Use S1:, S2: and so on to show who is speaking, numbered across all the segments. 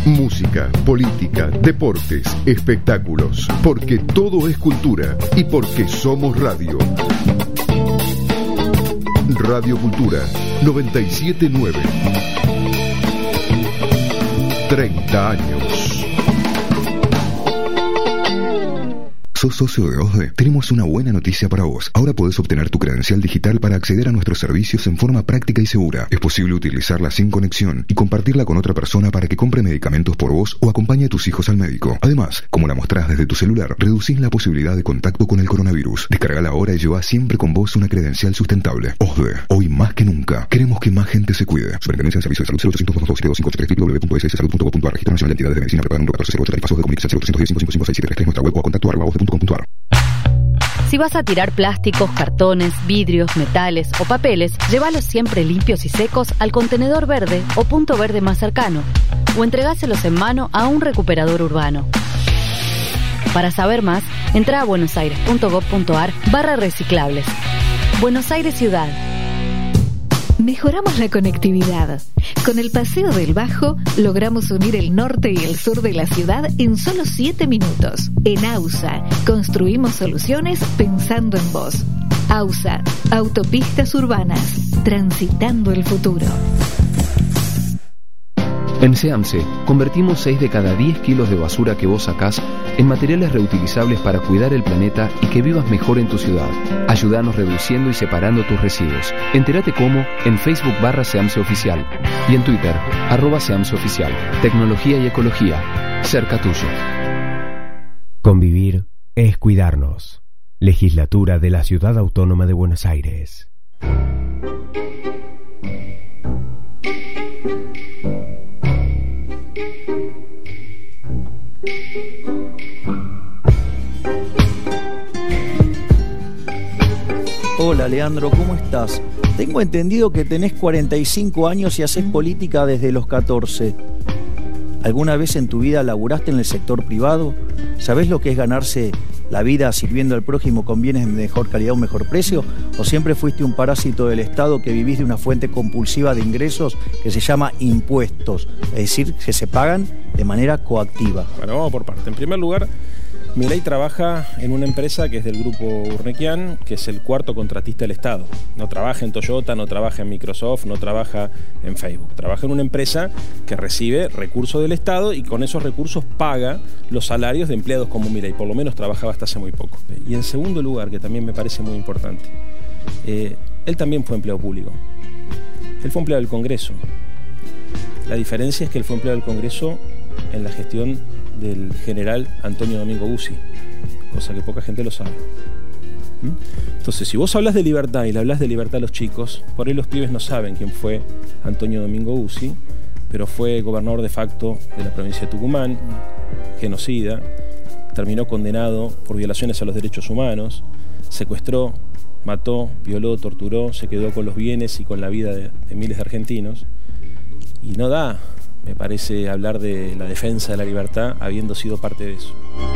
S1: Música, política, deportes, espectáculos. Porque todo es cultura y porque somos radio. Radio Cultura 979. 30 años. ¿Sos socio de OSDE? Tenemos una buena noticia para vos. Ahora podés obtener tu credencial digital para acceder a nuestros servicios en forma práctica y segura. Es posible utilizarla sin conexión y compartirla con otra persona para que compre medicamentos por vos o acompañe a tus hijos al médico. Además, como la mostrás desde tu celular, reducís la posibilidad de contacto con el coronavirus. Descargala ahora y llevá siempre con vos una credencial sustentable. OSDE, hoy más que nunca, queremos que más gente se cuide. Superintendencia de Servicios de Salud 0800-227-2583 www.sssalud.gov.ar. Registro Nacional de Entidades de Medicina preparado número 1408. Tarifazos de comunicación 0810-555673. Nuestra web o a contacto @voz.com.ar.
S2: Si vas a tirar plásticos, cartones, vidrios, metales o papeles, llévalos siempre limpios y secos al contenedor verde o punto verde más cercano, o entregáselos en mano a un recuperador urbano. Para saber más, entra a buenosaires.gov.ar/reciclables. Buenos Aires Ciudad.
S3: Mejoramos la conectividad. Con el Paseo del Bajo logramos unir el norte y el sur de la ciudad en solo 7 minutos. En AUSA construimos soluciones pensando en vos. AUSA, autopistas urbanas, transitando el futuro.
S4: En SEAMSE, convertimos 6 de cada 10 kilos de basura que vos sacás en materiales reutilizables para cuidar el planeta y que vivas mejor en tu ciudad. Ayúdanos reduciendo y separando tus residuos. Entérate cómo en Facebook /SEAMSE Oficial y en Twitter @SEAMSE Oficial. Tecnología y ecología, cerca tuyo.
S5: Convivir es cuidarnos. Legislatura de la Ciudad Autónoma de Buenos Aires.
S6: Hola Leandro, ¿cómo estás? Tengo entendido que tenés 45 años y haces política desde los 14. ¿Alguna vez en tu vida laburaste en el sector privado? ¿Sabés lo que es ganarse la vida sirviendo al prójimo con bienes de mejor calidad o mejor precio? ¿O siempre fuiste un parásito del Estado que vivís de una fuente compulsiva de ingresos que se llama impuestos? Es decir, que se pagan de manera coactiva.
S7: Bueno, vamos por parte. En primer lugar, Milei trabaja en una empresa que es del grupo Urnequian, que es el cuarto contratista del Estado. No trabaja en Toyota, no trabaja en Microsoft, no trabaja en Facebook. Trabaja en una empresa que recibe recursos del Estado y con esos recursos paga los salarios de empleados como Milei. Por lo menos trabajaba hasta hace muy poco. Y en segundo lugar, que también me parece muy importante, él también fue empleado público. Él fue empleado del Congreso. La diferencia es que él fue empleado del Congreso en la gestión del general Antonio Domingo Guzzi, cosa que poca gente lo sabe. Entonces, si vos hablas de libertad y le hablas de libertad a los chicos, por ahí los pibes no saben quién fue Antonio Domingo Guzzi, pero fue gobernador de facto de la provincia de Tucumán, genocida, terminó condenado por violaciones a los derechos humanos, secuestró, mató, violó, torturó, se quedó con los bienes y con la vida de miles de argentinos, y no da, me parece, hablar de la defensa de la libertad habiendo sido parte de eso.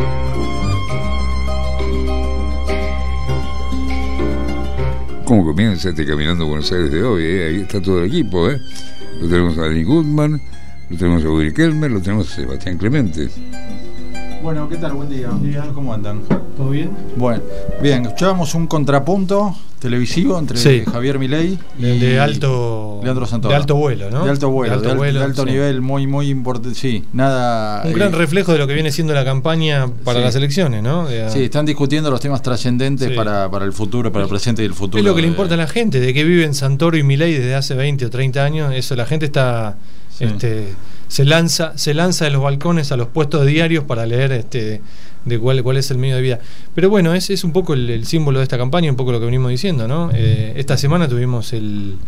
S8: ¿Cómo comienza este Caminando Buenos Aires de hoy? Ahí está todo el equipo, ¿eh? Lo tenemos a Dani Goodman, lo tenemos a Willy Kelmer, lo tenemos a Sebastián Clemente.
S9: Bueno, ¿qué tal? Buen día.
S10: Buen día.
S9: ¿Cómo andan?
S10: ¿Todo bien?
S9: Bueno, bien, escuchábamos un contrapunto televisivo entre Javier Milei y
S10: de alto
S9: Leandro Santoro.
S10: De alto vuelo, ¿no?
S9: De alto vuelo, de alto nivel, muy importante. Sí, nada.
S10: Un gran reflejo de lo que viene siendo la campaña para las elecciones, ¿no?
S9: Sí, están discutiendo los temas trascendentes para el futuro, para el presente y el futuro.
S10: Es lo que le importa a la gente, de que viven Santoro y Milei desde hace 20 o 30 años. Eso, la gente está. Se lanza de los balcones a los puestos diarios para leer de cuál es el medio de vida. Pero bueno, es un poco el símbolo de esta campaña, un poco lo que venimos diciendo, ¿no? Esta semana tuvimos el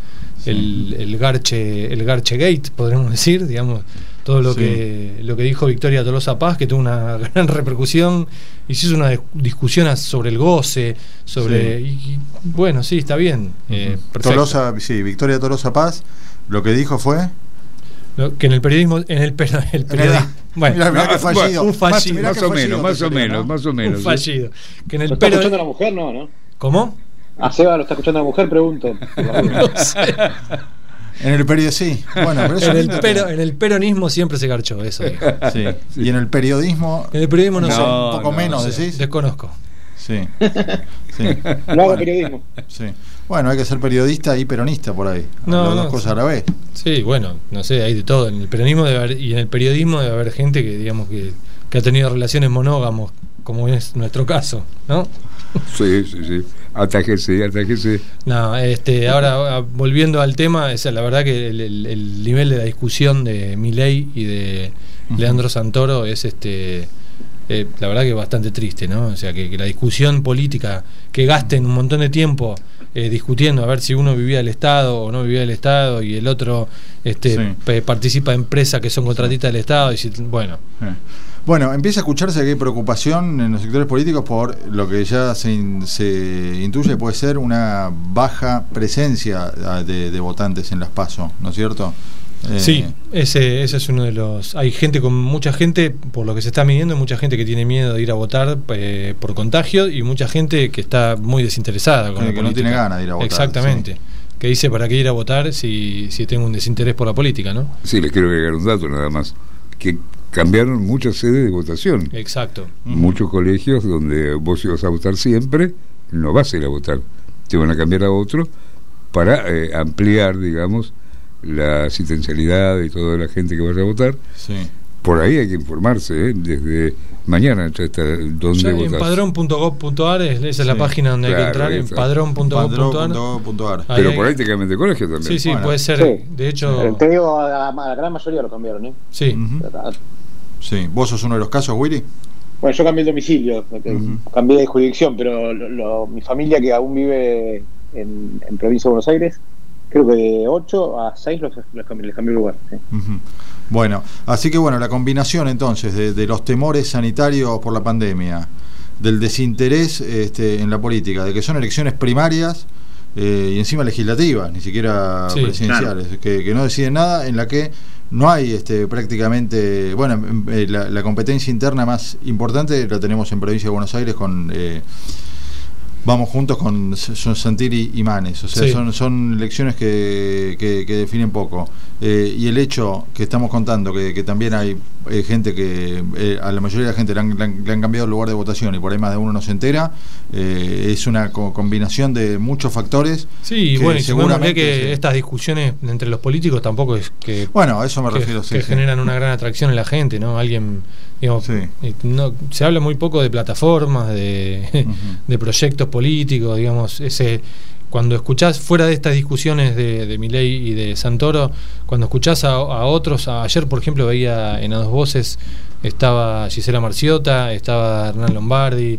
S10: Garche Gate, podremos decir, digamos, todo lo que dijo Victoria Tolosa Paz, que tuvo una gran repercusión, y se hizo una discusión sobre el goce, sobre y bueno, sí, está bien.
S9: Tolosa, Victoria Tolosa Paz, lo que dijo fue
S10: que en el periodismo, bueno,
S8: mirá que fallido.
S10: Un fallido.
S8: Más o menos.
S10: Un fallido. Que en el
S11: ¿Lo está escuchando la mujer? No.
S10: ¿Cómo?
S11: A Seba lo está escuchando la mujer, pregunto.
S10: No sé.
S9: En el periodismo, sí. Bueno, pero
S10: en el peronismo siempre se garchó, eso dijo.
S9: Sí. Y en el periodismo.
S10: En el periodismo no sé.
S9: Un poco menos, decís.
S10: Desconozco.
S9: Sí.
S11: No hago periodismo.
S9: Sí. Bueno, hay que ser periodista y peronista por ahí. Las dos cosas a la vez.
S10: Sí, bueno, no sé, hay de todo. En el peronismo y en el periodismo debe haber gente que, digamos, que ha tenido relaciones monógamos, como es nuestro caso, ¿no?
S8: Sí. Atájese.
S10: No, ahora volviendo al tema, la verdad que el nivel de la discusión de Milei y de Leandro Santoro es la verdad que es bastante triste, ¿no? O sea, que la discusión política, que gasten un montón de tiempo discutiendo a ver si uno vivía del Estado o no vivía del Estado y el otro participa en empresas que son contratistas del Estado, y
S9: Bueno, empieza a escucharse que hay preocupación en los sectores políticos por lo que ya se intuye puede ser una baja presencia de votantes en las PASO, ¿no es cierto?
S10: Sí, ese es uno de los... Hay mucha gente, por lo que se está midiendo, mucha gente que tiene miedo de ir a votar por contagio, y mucha gente que está muy desinteresada con la política.
S9: No tiene ganas de ir a votar.
S10: Exactamente. Sí. Que dice, ¿para qué ir a votar si tengo un desinterés por la política, no?
S8: Sí, les quiero agregar un dato nada más, que cambiaron muchas sedes de votación.
S10: Exacto.
S8: Muchos colegios donde vos ibas a votar siempre, no vas a ir a votar, te van a cambiar a otro para ampliar, digamos, la asistencialidad y toda la gente que vaya a votar.
S9: Sí.
S8: Por ahí hay que informarse, desde mañana ya está donde votar.
S10: En padrón.gov.ar esa es la página donde hay que entrar, en padrón.gov.ar.
S8: Pero por ahí te cambian de colegio también.
S10: Sí, puede ser. Sí. De hecho,
S11: te digo, a la gran mayoría lo cambiaron, ¿eh?
S10: Sí.
S9: Sí. ¿Vos sos uno de los casos, Willy?
S11: Bueno, yo cambié el domicilio, cambié de jurisdicción, pero mi familia, que aún vive en provincia de Buenos Aires, creo que de 8 a 6 les cambié el lugar. ¿Sí?
S9: Bueno, así que la combinación entonces de los temores sanitarios por la pandemia, del desinterés en la política, de que son elecciones primarias y encima legislativas, ni siquiera presidenciales, claro. que no deciden nada, en la que no hay prácticamente, la competencia interna más importante la tenemos en provincia de Buenos Aires con Vamos Juntos con Santilli y Manes, o sea, son elecciones que definen poco, y el hecho que estamos contando que también hay gente que a la mayoría de la gente le han cambiado el lugar de votación y por ahí más de uno no se entera, es una combinación de muchos factores.
S10: Sí, y seguramente que estas discusiones entre los políticos tampoco es que
S9: a eso me refiero,
S10: que generan una gran atracción en la gente, ¿no? Alguien, digamos, no, se habla muy poco de plataformas, de proyectos políticos, digamos, cuando escuchás fuera de estas discusiones de Milei y de Santoro, cuando escuchás a otros, ayer por ejemplo veía en A Dos Voces, estaba Gisela Marciota, estaba Hernán Lombardi,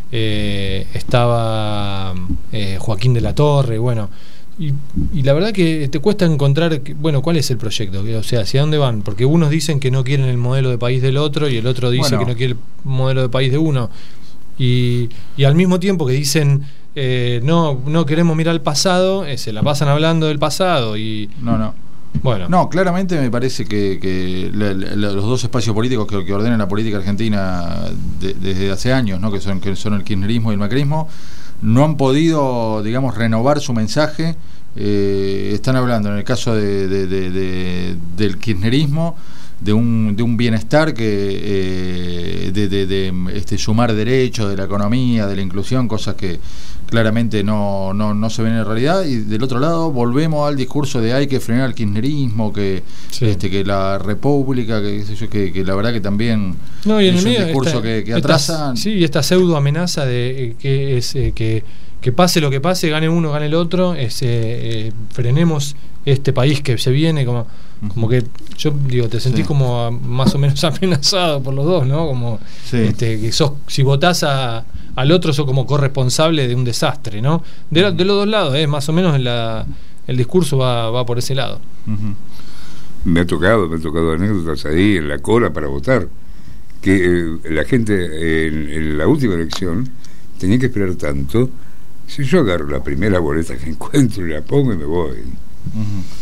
S10: estaba Joaquín de la Torre, y la verdad que te cuesta encontrar, cuál es el proyecto, o sea, hacia dónde van, porque unos dicen que no quieren el modelo de país del otro y el otro dice que no quiere el modelo de país de uno, y al mismo tiempo que dicen no queremos mirar al pasado, se la pasan hablando del pasado y... No, claramente me parece que los dos espacios políticos que ordenan la política argentina desde hace años, ¿no? que son el kirchnerismo y el macrismo, no han podido, digamos, renovar su mensaje. Están hablando, en el caso del kirchnerismo, de un bienestar que de sumar derechos, de la economía, de la inclusión, cosas que claramente no se ven en realidad, y del otro lado volvemos al discurso de hay que frenar el kirchnerismo, que la república, que la verdad que también y en
S9: es
S10: el
S9: un discurso que atrasa.
S10: Esta pseudo amenaza de que pase lo que pase, gane uno, gane el otro, frenemos este país que se viene, como que yo digo, te sentís como más o menos amenazado por los dos, ¿no? Como que si votás al otro sos como corresponsable de un desastre, ¿no? De los dos lados, más o menos el discurso va por ese lado.
S8: Me ha tocado anécdotas ahí en la cola para votar, que la gente en la última elección tenía que esperar tanto. Si yo agarro la primera boleta que encuentro y la pongo y me voy.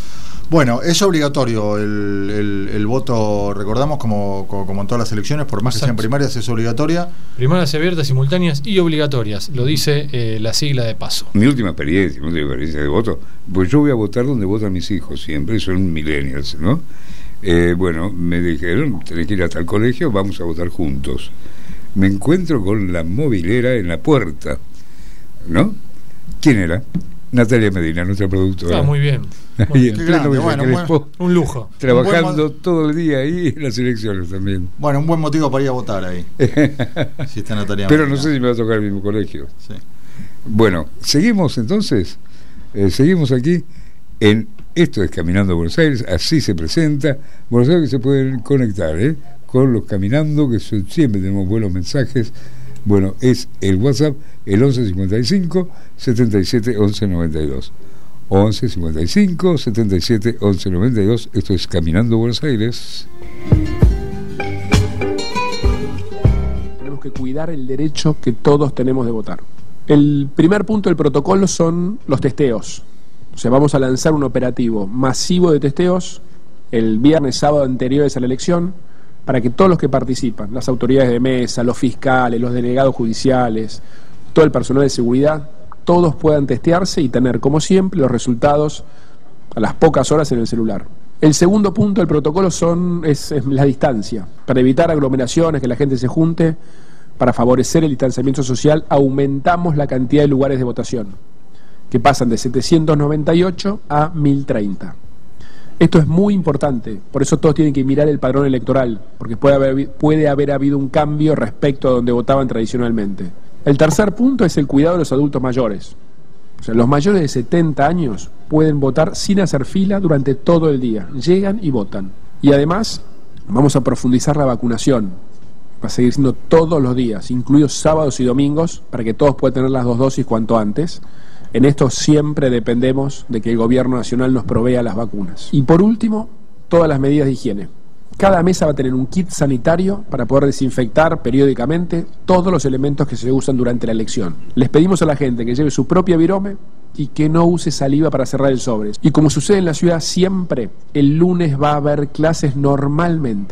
S9: Bueno, es obligatorio el voto, recordamos, como en todas las elecciones, por más que sean primarias, es obligatoria.
S10: Primarias abiertas, simultáneas y obligatorias, lo dice la sigla de PASO.
S8: Mi última experiencia de voto, pues yo voy a votar donde votan mis hijos siempre, son millennials, ¿no? Bueno, me dijeron, tenés que ir hasta el colegio, vamos a votar juntos. Me encuentro con la movilera en la puerta, ¿no? ¿Quién era? Natalia Medina, nuestra productora.
S10: Muy bien.
S8: Y en pleno
S10: un lujo.
S8: Trabajando todo el día ahí en las elecciones también.
S9: Bueno, un buen motivo para ir a votar ahí. Si está Natalia
S8: Pero
S9: Medina.
S8: no sé si me va a tocar el mismo colegio.
S9: Sí.
S8: Bueno, seguimos entonces. Seguimos aquí en Esto es Caminando a Buenos Aires. Así se presenta. Buenos Aires, que se pueden conectar con los Caminando, que siempre tenemos buenos mensajes. Bueno, es el WhatsApp, el 1155 77 11 92. 1155 77 11 92. Esto es Caminando Buenos Aires.
S12: Tenemos que cuidar el derecho que todos tenemos de votar. El primer punto del protocolo son los testeos. O sea, vamos a lanzar un operativo masivo de testeos el viernes, sábado anteriores a la elección, para que todos los que participan, las autoridades de mesa, los fiscales, los delegados judiciales, todo el personal de seguridad, todos puedan testearse y tener, como siempre, los resultados a las pocas horas en el celular. El segundo punto del protocolo es la distancia. Para evitar aglomeraciones, que la gente se junte, para favorecer el distanciamiento social, aumentamos la cantidad de lugares de votación, que pasan de 798 a 1030. Esto es muy importante, por eso todos tienen que mirar el padrón electoral, porque puede haber habido un cambio respecto a donde votaban tradicionalmente. El tercer punto es el cuidado de los adultos mayores. O sea, los mayores de 70 años pueden votar sin hacer fila durante todo el día. Llegan y votan. Y además, vamos a profundizar la vacunación. Va a seguir siendo todos los días, incluidos sábados y domingos, para que todos puedan tener las 2 dosis cuanto antes. En esto siempre dependemos de que el gobierno nacional nos provea las vacunas. Y por último, todas las medidas de higiene. Cada mesa va a tener un kit sanitario para poder desinfectar periódicamente todos los elementos que se usan durante la elección. Les pedimos a la gente que lleve su propia virome y que no use saliva para cerrar el sobre. Y como sucede en la ciudad siempre, el lunes va a haber clases normalmente.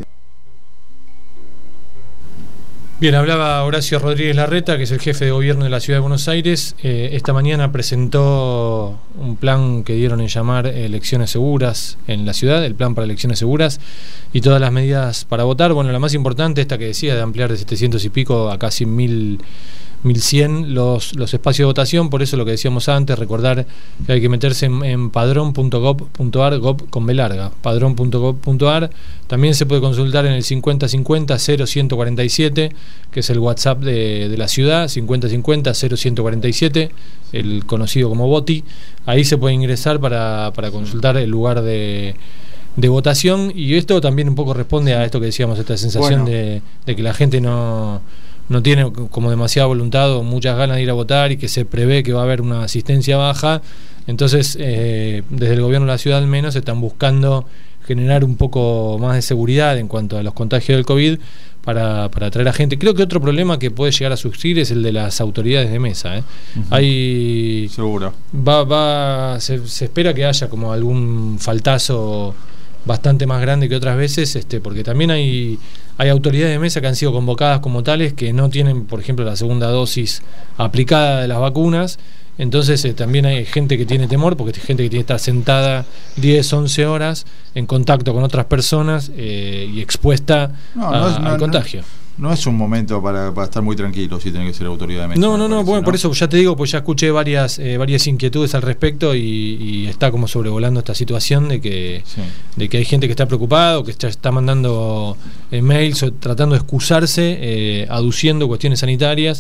S10: Bien, hablaba Horacio Rodríguez Larreta, que es el jefe de gobierno de la Ciudad de Buenos Aires. Esta mañana presentó un plan que dieron en llamar elecciones seguras en la ciudad, el plan para elecciones seguras y todas las medidas para votar. Bueno, la más importante, esta que decía, de ampliar de 700 y pico a casi 1100 los espacios de votación. Por eso lo que decíamos antes, recordar que hay que meterse en padrón.gov.ar, gov con B larga, padrón.gov.ar. También se puede consultar en el 5050-0147, que es el WhatsApp de la ciudad, 5050-0147, el conocido como Boti. Ahí se puede ingresar para consultar el lugar de votación. Y esto también un poco responde a esto que decíamos, esta sensación de que la gente no tiene como demasiada voluntad o muchas ganas de ir a votar, y que se prevé que va a haber una asistencia baja. Entonces, desde el gobierno de la ciudad al menos están buscando generar un poco más de seguridad en cuanto a los contagios del COVID para atraer a gente. Creo que otro problema que puede llegar a surgir es el de las autoridades de mesa. Hay
S9: seguro.
S10: Se espera que haya como algún faltazo bastante más grande que otras veces, porque también hay autoridades de mesa que han sido convocadas como tales que no tienen, por ejemplo, la segunda dosis aplicada de las vacunas. Entonces también hay gente que tiene temor, porque hay gente que tiene que estar sentada 10, 11 horas en contacto con otras personas y expuesta al contagio.
S9: No es un momento para estar muy tranquilo si tiene que ser autoridad de mesa.
S10: No, bueno, por eso ya te digo, pues ya escuché varias inquietudes al respecto y está como sobrevolando esta situación de que hay gente que está preocupada o que ya está mandando mails o tratando de excusarse, aduciendo cuestiones sanitarias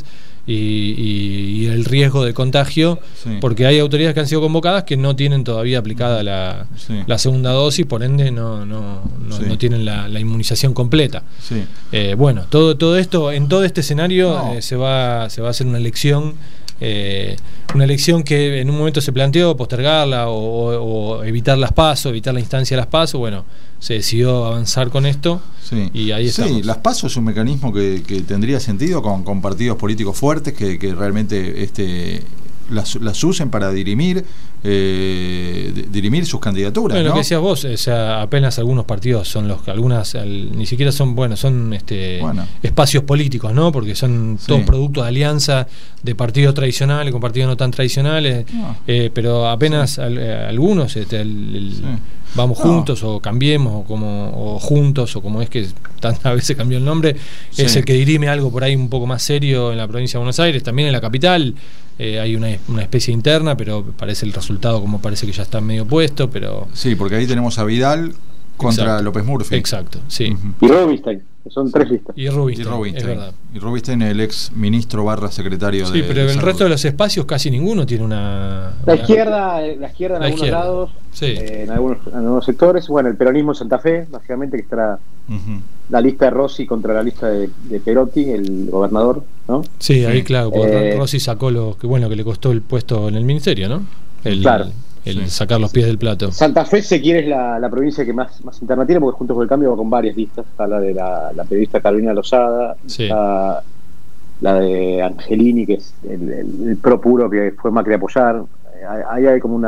S10: y el riesgo de contagio, porque hay autoridades que han sido convocadas que no tienen todavía aplicada la segunda dosis, por ende no tienen la inmunización completa. Bueno, todo esto, en todo este escenario se va a hacer una elección que en un momento se planteó postergarla o evitar las PASO, evitar la instancia de las PASO. Bueno, se decidió avanzar con esto y ahí estamos.
S9: Sí, las PASO es un mecanismo que tendría sentido con partidos políticos fuertes que realmente las usen para dirimir dirimir sus candidaturas.
S10: Bueno,
S9: ¿no?
S10: lo que decías vos, o sea, apenas algunos partidos son los que ni siquiera son espacios políticos, ¿no? Porque son todos productos de alianza de partidos tradicionales con partidos no tan tradicionales, pero apenas algunos vamos juntos o cambiemos o juntos o como es que tantas veces cambió el nombre, es el que dirime algo por ahí un poco más serio en la provincia de Buenos Aires, también en la capital. Hay una especie interna, pero parece el resultado como parece que ya está medio puesto, pero...
S9: Sí, porque ahí tenemos a Vidal contra López Murphy.
S10: Exacto, sí.
S11: Y Rubinstein, son 3 listas.
S10: Y Rubinstein, es verdad.
S9: Y Rubinstein, el ex ministro / secretario de...
S10: Sí, pero el resto de los espacios casi ninguno tiene una...
S11: La izquierda en algunos lados, en algunos sectores. Bueno, el peronismo en Santa Fe, básicamente, que estará la lista de Rossi contra la lista de Perotti, el gobernador, ¿no?
S10: Sí, ahí claro, porque Rossi sacó que le costó el puesto en el ministerio, ¿no? Sacar los pies del plato.
S11: Santa Fe, se quiere, es la provincia que más interna tiene, porque Juntos por el Cambio va con varias listas. Está la de la periodista Carolina Lozada, está la de Angelini, que es el pro puro que fue Macri a apoyar. Ahí hay como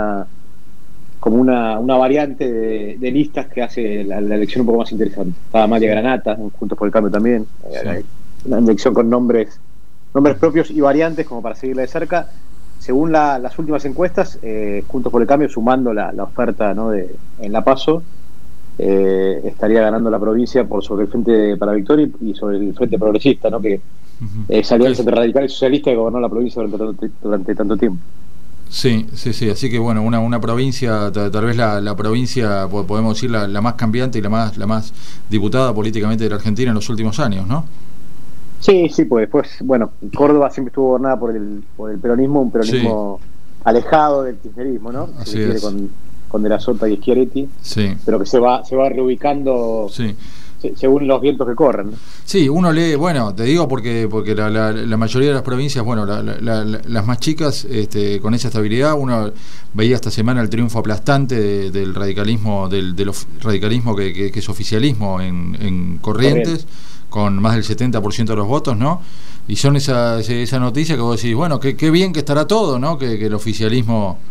S11: una variante de listas que hace la elección un poco más interesante. Está Amalia Granata, Juntos por el Cambio también. Hay una elección con nombres propios y variantes como para seguirla de cerca. Según las últimas encuestas, Juntos por el Cambio, sumando la oferta, ¿no?, en la PASO, estaría ganando la provincia sobre el Frente para Victoria y sobre el Frente Progresista, ¿no?, que es alianza entre radical y socialista que gobernó la provincia durante tanto tiempo.
S9: Sí, así que bueno, una provincia, tal vez la provincia, podemos decir, la más cambiante y la más diputada políticamente de la Argentina en los últimos años, ¿no?
S11: Sí, pues después, bueno, Córdoba siempre estuvo gobernada por el peronismo, un peronismo alejado del kirchnerismo, ¿no?
S9: Así es.
S11: Con De la Sota y Schiaretti, pero que se va reubicando según los vientos que corren, ¿no?
S9: Sí, uno lee, bueno, te digo porque la mayoría de las provincias, bueno, las más chicas, con esa estabilidad, uno veía esta semana el triunfo aplastante del radicalismo, del radicalismo que es oficialismo en Corrientes, con más del 70% de los votos, ¿no? Y son esa noticia que vos decís, bueno, qué bien que estará todo, ¿no? Que el oficialismo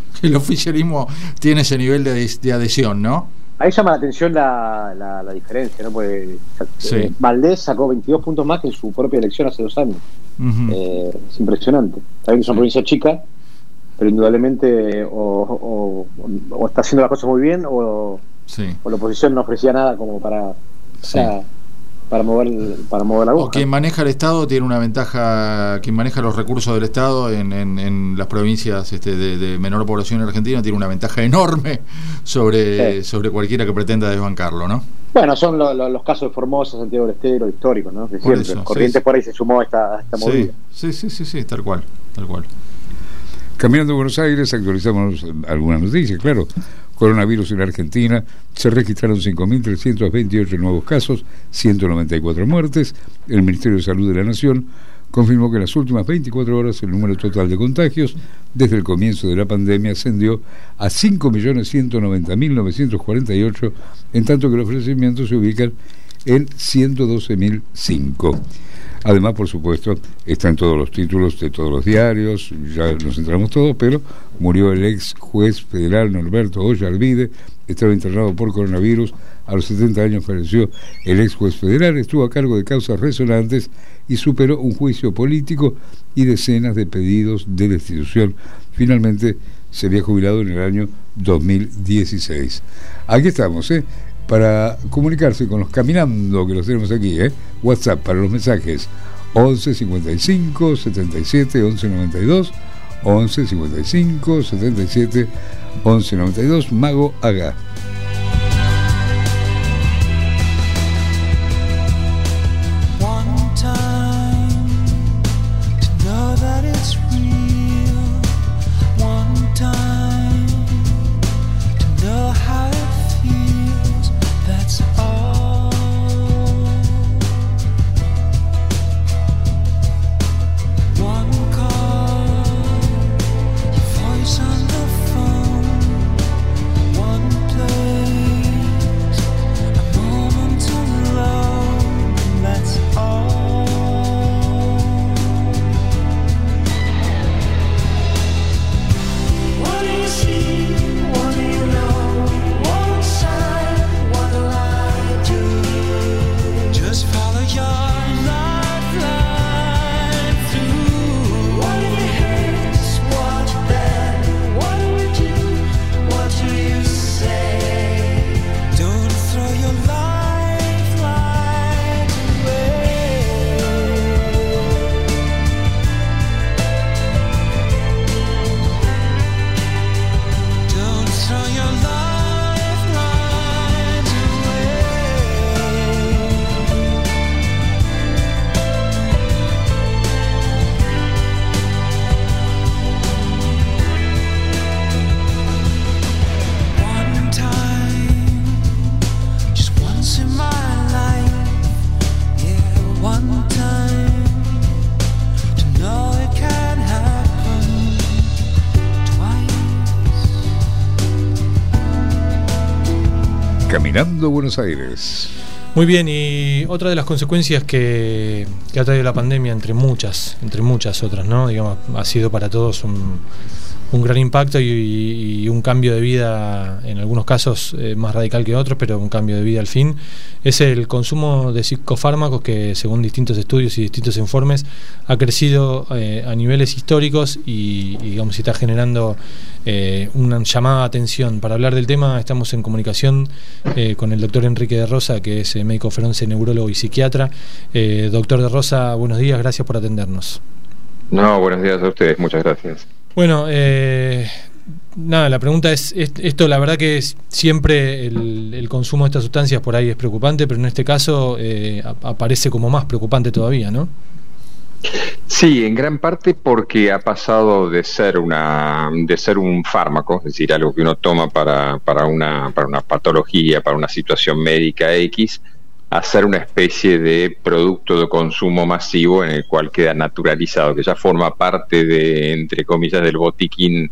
S9: tiene ese nivel de adhesión, ¿no?
S11: Ahí llama la atención la diferencia, ¿no? Porque Valdés sacó 22 puntos más que en su propia elección hace 2 años. Es impresionante. También es una provincia chica, pero indudablemente o está haciendo las cosas muy bien o la oposición no ofrecía nada como para mover la aguja.
S9: O quien maneja el Estado tiene una ventaja, quien maneja los recursos del Estado en las provincias de menor población en Argentina tiene una ventaja enorme sobre cualquiera que pretenda desbancarlo, ¿no?
S11: Bueno, son los casos de Formosa, Santiago del Estero, históricos, ¿no? De siempre. Corrientes por ahí se sumó a esta movida.
S9: Sí, tal cual.
S8: Caminando a Buenos Aires, actualizamos algunas noticias, claro. Coronavirus en Argentina, se registraron 5.328 nuevos casos, 194 muertes. El Ministerio de Salud de la Nación confirmó que en las últimas 24 horas el número total de contagios desde el comienzo de la pandemia ascendió a 5.190.948, en tanto que los fallecimientos se ubican en 112.005. Además, por supuesto, están todos los títulos de todos los diarios, ya nos enteramos todos, pero murió el ex juez federal Norberto Oya Arvide, estaba internado por coronavirus, a los 70 años falleció el ex juez federal, estuvo a cargo de causas resonantes y superó un juicio político y decenas de pedidos de destitución. Finalmente se había jubilado en el año 2016. Aquí estamos, para comunicarse con los caminando, que los tenemos aquí, WhatsApp para los mensajes 11 55 77 11 92, 11 55 77 11 92. Mago Haga.
S13: Play
S8: Caminando Buenos Aires.
S10: Muy bien, y otra de las consecuencias que ha traído la pandemia, entre muchas otras, ¿no? Digamos, ha sido para todos un gran impacto y un cambio de vida, en algunos casos más radical que otros, pero un cambio de vida al fin, es el consumo de psicofármacos que, según distintos estudios y distintos informes, ha crecido a niveles históricos y digamos, está generando una llamada de atención. Para hablar del tema estamos en comunicación con el doctor Enrique de Rosa, que es médico forense, neurólogo y psiquiatra. Doctor de Rosa, buenos días, gracias por atendernos.
S13: No, buenos días a ustedes, muchas gracias.
S10: Bueno, nada, la pregunta es, esto la verdad que siempre el consumo de estas sustancias por ahí es preocupante, pero en este caso aparece como más preocupante todavía, ¿no?
S13: Sí, en gran parte porque ha pasado de ser un fármaco, es decir, algo que uno toma para una patología, para una situación médica X, a ser una especie de producto de consumo masivo en el cual queda naturalizado, que ya forma parte de, entre comillas, del botiquín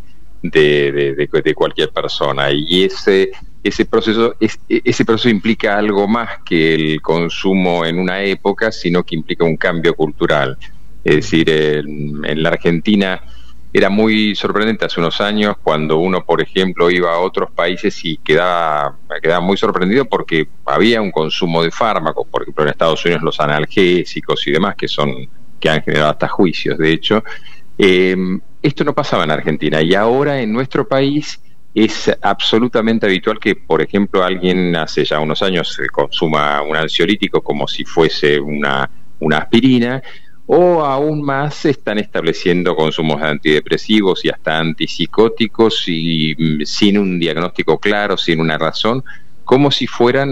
S13: de cualquier persona. Y ese proceso implica algo más que el consumo en una época, sino que implica un cambio cultural. Es decir, en la Argentina era muy sorprendente hace unos años cuando uno, por ejemplo, iba a otros países y quedaba muy sorprendido porque había un consumo de fármacos, por ejemplo en Estados Unidos los analgésicos y demás que han generado hasta juicios, de hecho. Esto no pasaba en Argentina y ahora en nuestro país es absolutamente habitual que, por ejemplo, alguien hace ya unos años consuma un ansiolítico como si fuese una aspirina, o aún más están estableciendo consumos de antidepresivos y hasta antipsicóticos y sin un diagnóstico claro, sin una razón, como si fueran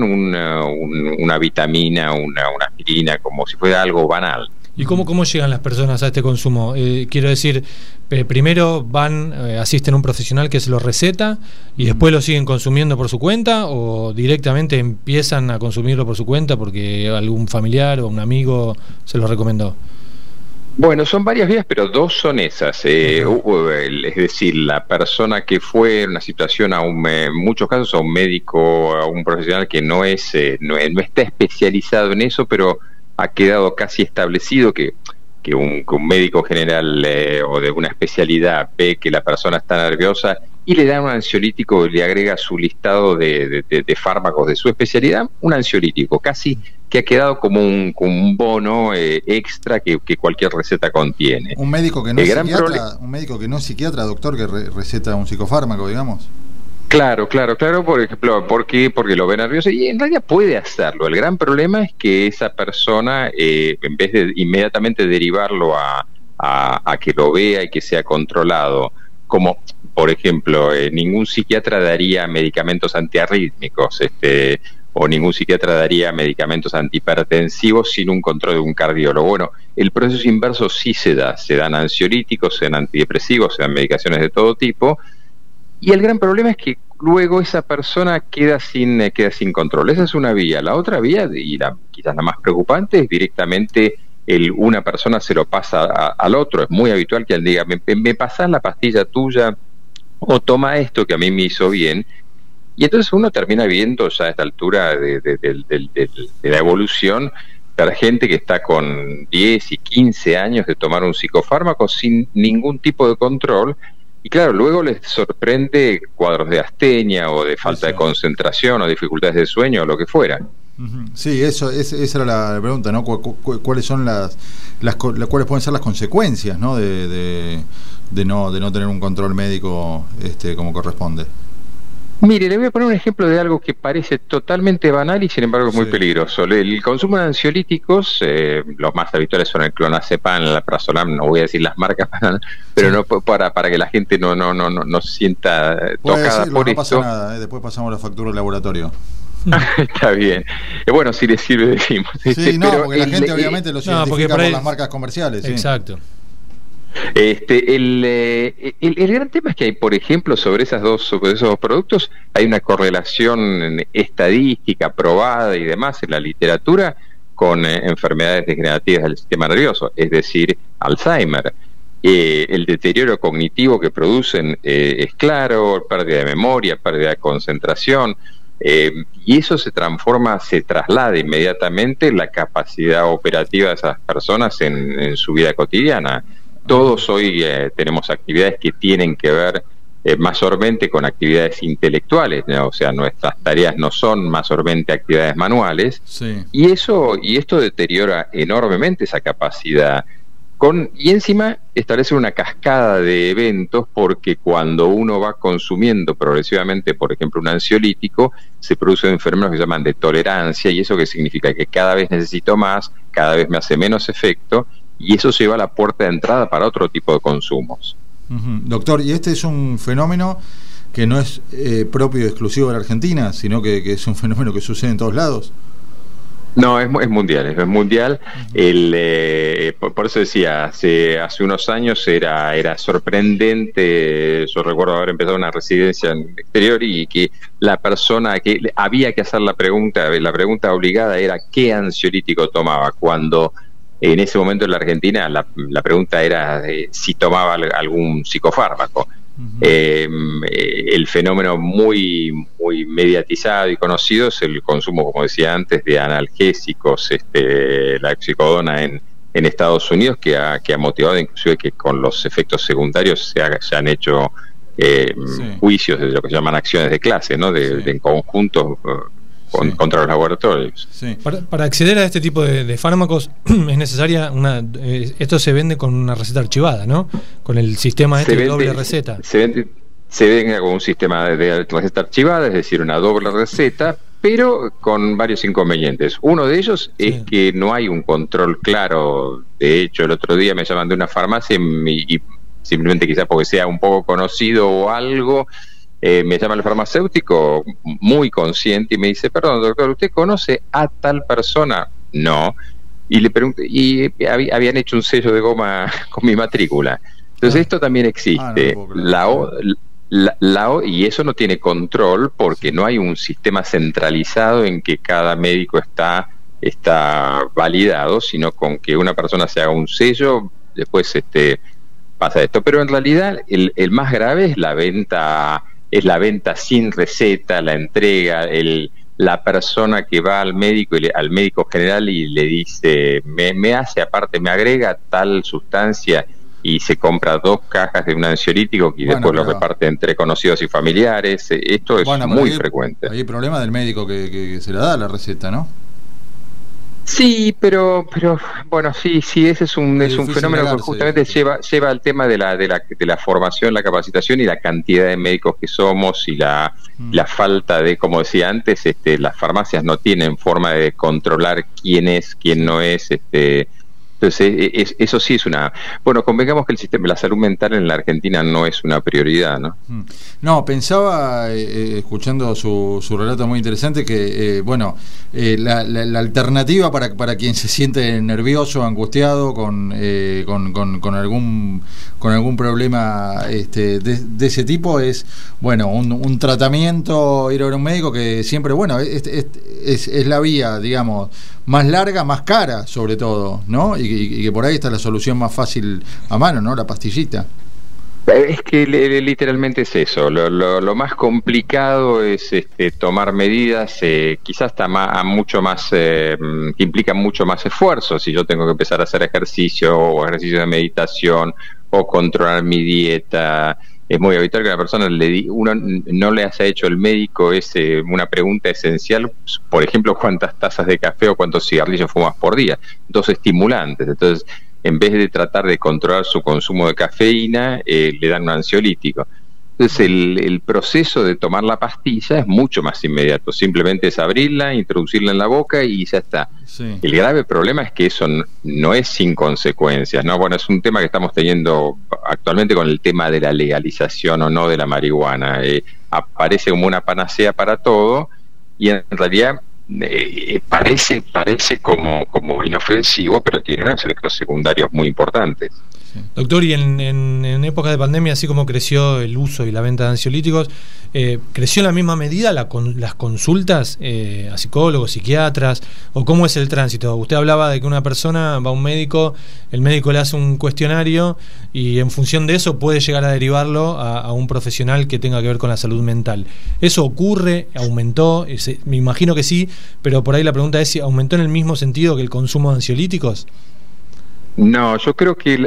S13: una vitamina, una aspirina, como si fuera algo banal.
S10: ¿Y cómo llegan las personas a este consumo? Quiero decir, primero asisten a un profesional que se lo receta y después lo siguen consumiendo por su cuenta, o directamente empiezan a consumirlo por su cuenta porque algún familiar o un amigo se lo recomendó.
S13: Bueno, son varias vías, pero dos son esas. Es decir, la persona que fue en una situación, en muchos casos, a un médico, a un profesional que no está especializado en eso, pero ha quedado casi establecido que un médico general o de una especialidad ve que la persona está nerviosa y le da un ansiolítico, le agrega a su listado de fármacos de su especialidad un ansiolítico, casi que ha quedado como un bono extra que cualquier receta contiene.
S9: Un médico que no es psiquiatra, doctor, que receta un psicofármaco, digamos.
S13: Claro, por ejemplo, ¿por qué? Porque lo ve nervioso y en realidad puede hacerlo. El gran problema es que esa persona, en vez de inmediatamente derivarlo a que lo vea y que sea controlado, como por ejemplo, ningún psiquiatra daría medicamentos antiarrítmicos, o ningún psiquiatra daría medicamentos antihipertensivos sin un control de un cardiólogo. Bueno, el proceso inverso sí se dan ansiolíticos, se dan antidepresivos, se dan medicaciones de todo tipo. Y el gran problema es que luego esa persona queda sin control. Esa es una vía. La otra vía, y quizás la más preocupante, es directamente una persona se lo pasa al otro. Es muy habitual que él diga, me pasás la pastilla tuya o toma esto que a mí me hizo bien. Y entonces uno termina viendo ya a esta altura de la evolución para gente que está con 10 y 15 años de tomar un psicofármaco sin ningún tipo de control. Y claro, luego les sorprende cuadros de astenia o de falta de concentración o dificultades de sueño o lo que fuera.
S9: Sí, esa era la pregunta, ¿no? ¿Cuáles son cuáles pueden ser las consecuencias, ¿no? de no tener un control médico como corresponde?
S13: Mire, le voy a poner un ejemplo de algo que parece totalmente banal y sin embargo es muy peligroso. El consumo de ansiolíticos, los más habituales son el clonazepam, el alprazolam, no voy a decir las marcas, pero no para que la gente no se sienta tocada por esto.
S9: No pasa nada, después pasamos la factura del laboratorio.
S13: Está bien. Bueno, si les sirve decimos.
S9: Sí, porque la gente obviamente los identifica por las marcas comerciales.
S10: Exacto.
S13: El gran tema es que hay, por ejemplo, sobre esos dos productos hay una correlación estadística probada y demás en la literatura con enfermedades degenerativas del sistema nervioso, es decir, Alzheimer. El deterioro cognitivo que producen es claro, pérdida de memoria, pérdida de concentración. Y eso se traslada inmediatamente la capacidad operativa de esas personas en su vida cotidiana. Todos hoy tenemos actividades que tienen que ver mayormente con actividades intelectuales, ¿no? O sea, nuestras tareas no son mayormente actividades manuales,
S9: Sí.
S13: y esto deteriora enormemente esa capacidad. Y encima establece una cascada de eventos, porque cuando uno va consumiendo progresivamente, por ejemplo, un ansiolítico, se producen fenómenos que se llaman de tolerancia, y eso que significa que cada vez necesito más, cada vez me hace menos efecto, y eso lleva a la puerta de entrada para otro tipo de consumos.
S9: Doctor, y este es un fenómeno que no es propio y exclusivo de la Argentina, sino que es un fenómeno que sucede en todos lados.
S13: No, es mundial, es mundial. Por eso decía, hace unos años era sorprendente. Yo recuerdo haber empezado una residencia en el exterior y que la persona que había que hacer la pregunta obligada era ¿qué ansiolítico tomaba? Cuando en ese momento en la Argentina la pregunta era si tomaba algún psicofármaco. El fenómeno muy mediatizado y conocido es el consumo, como decía antes, de analgésicos, la oxicodona en Estados Unidos, que ha motivado inclusive que con los efectos secundarios se han hecho juicios de lo que se llaman acciones de clase, ¿no? En conjunto contra los laboratorios.
S9: Sí.
S10: Para acceder a este tipo de fármacos es necesaria esto se vende con una receta archivada, ¿no? Con el sistema de doble receta.
S13: Se vende con un sistema de receta archivada, es decir, una doble receta, pero con varios inconvenientes. Uno de ellos es que no hay un control claro. De hecho, el otro día me llaman de una farmacia y simplemente quizás porque sea un poco conocido o algo, me llama el farmacéutico muy consciente y me dice: perdón, doctor, ¿usted conoce a tal persona? No. Y le pregunto, y habían hecho un sello de goma con mi matrícula. Entonces esto también existe. Y eso no tiene control, porque no hay un sistema centralizado en que cada médico está validado, sino con que una persona se haga un sello, después pasa esto. Pero en realidad el más grave es la venta sin receta, la entrega, la persona que va al médico general y le dice me agrega tal sustancia, y se compra 2 cajas de un ansiolítico y después lo reparte entre conocidos y familiares. Esto es muy frecuente.
S9: Hay problema del médico que se le da la receta, ¿no?
S13: Sí, pero bueno, sí, ese es un fenómeno que justamente lleva al tema de la formación, la capacitación y la cantidad de médicos que somos, y la falta de, como decía antes, las farmacias no tienen forma de controlar quién es, quién no es, entonces eso sí es convengamos que el sistema de la salud mental en la Argentina no es una prioridad, ¿no?
S9: No, pensaba, escuchando su relato muy interesante, que la alternativa para quien se siente nervioso, angustiado, con algún problema de ese tipo, es un tratamiento, ir a ver a un médico, que siempre es la vía, digamos, más larga, más cara, sobre todo, ¿no? Y que por ahí está la solución más fácil a mano, ¿no? La pastillita.
S13: Es que literalmente es eso. Lo más complicado es tomar medidas, quizás está mucho más, que implican mucho más esfuerzo. Si yo tengo que empezar a hacer ejercicio de meditación o controlar mi dieta, es muy habitual que a la persona uno no le haya hecho el médico una pregunta esencial, por ejemplo, cuántas tazas de café o cuántos cigarrillos fumas por día, 2 estimulantes. Entonces, en vez de tratar de controlar su consumo de cafeína, le dan un ansiolítico. Entonces el proceso de tomar la pastilla es mucho más inmediato, simplemente es abrirla, introducirla en la boca y ya está. Sí. El grave problema es que eso no es sin consecuencias, ¿no? Bueno, es un tema que estamos teniendo actualmente con el tema de la legalización o no de la marihuana. Aparece como una panacea para todo, y en realidad parece como inofensivo, pero tiene unos efectos secundarios muy importantes.
S10: Doctor, y en épocas de pandemia, así como creció el uso y la venta de ansiolíticos, ¿creció en la misma medida las consultas a psicólogos, psiquiatras? ¿O cómo es el tránsito? Usted hablaba de que una persona va a un médico, el médico le hace un cuestionario y en función de eso puede llegar a derivarlo a un profesional que tenga que ver con la salud mental. ¿Eso ocurre? ¿Aumentó? Me imagino que sí, pero por ahí la pregunta es si aumentó en el mismo sentido que el consumo de ansiolíticos.
S13: No, yo creo que,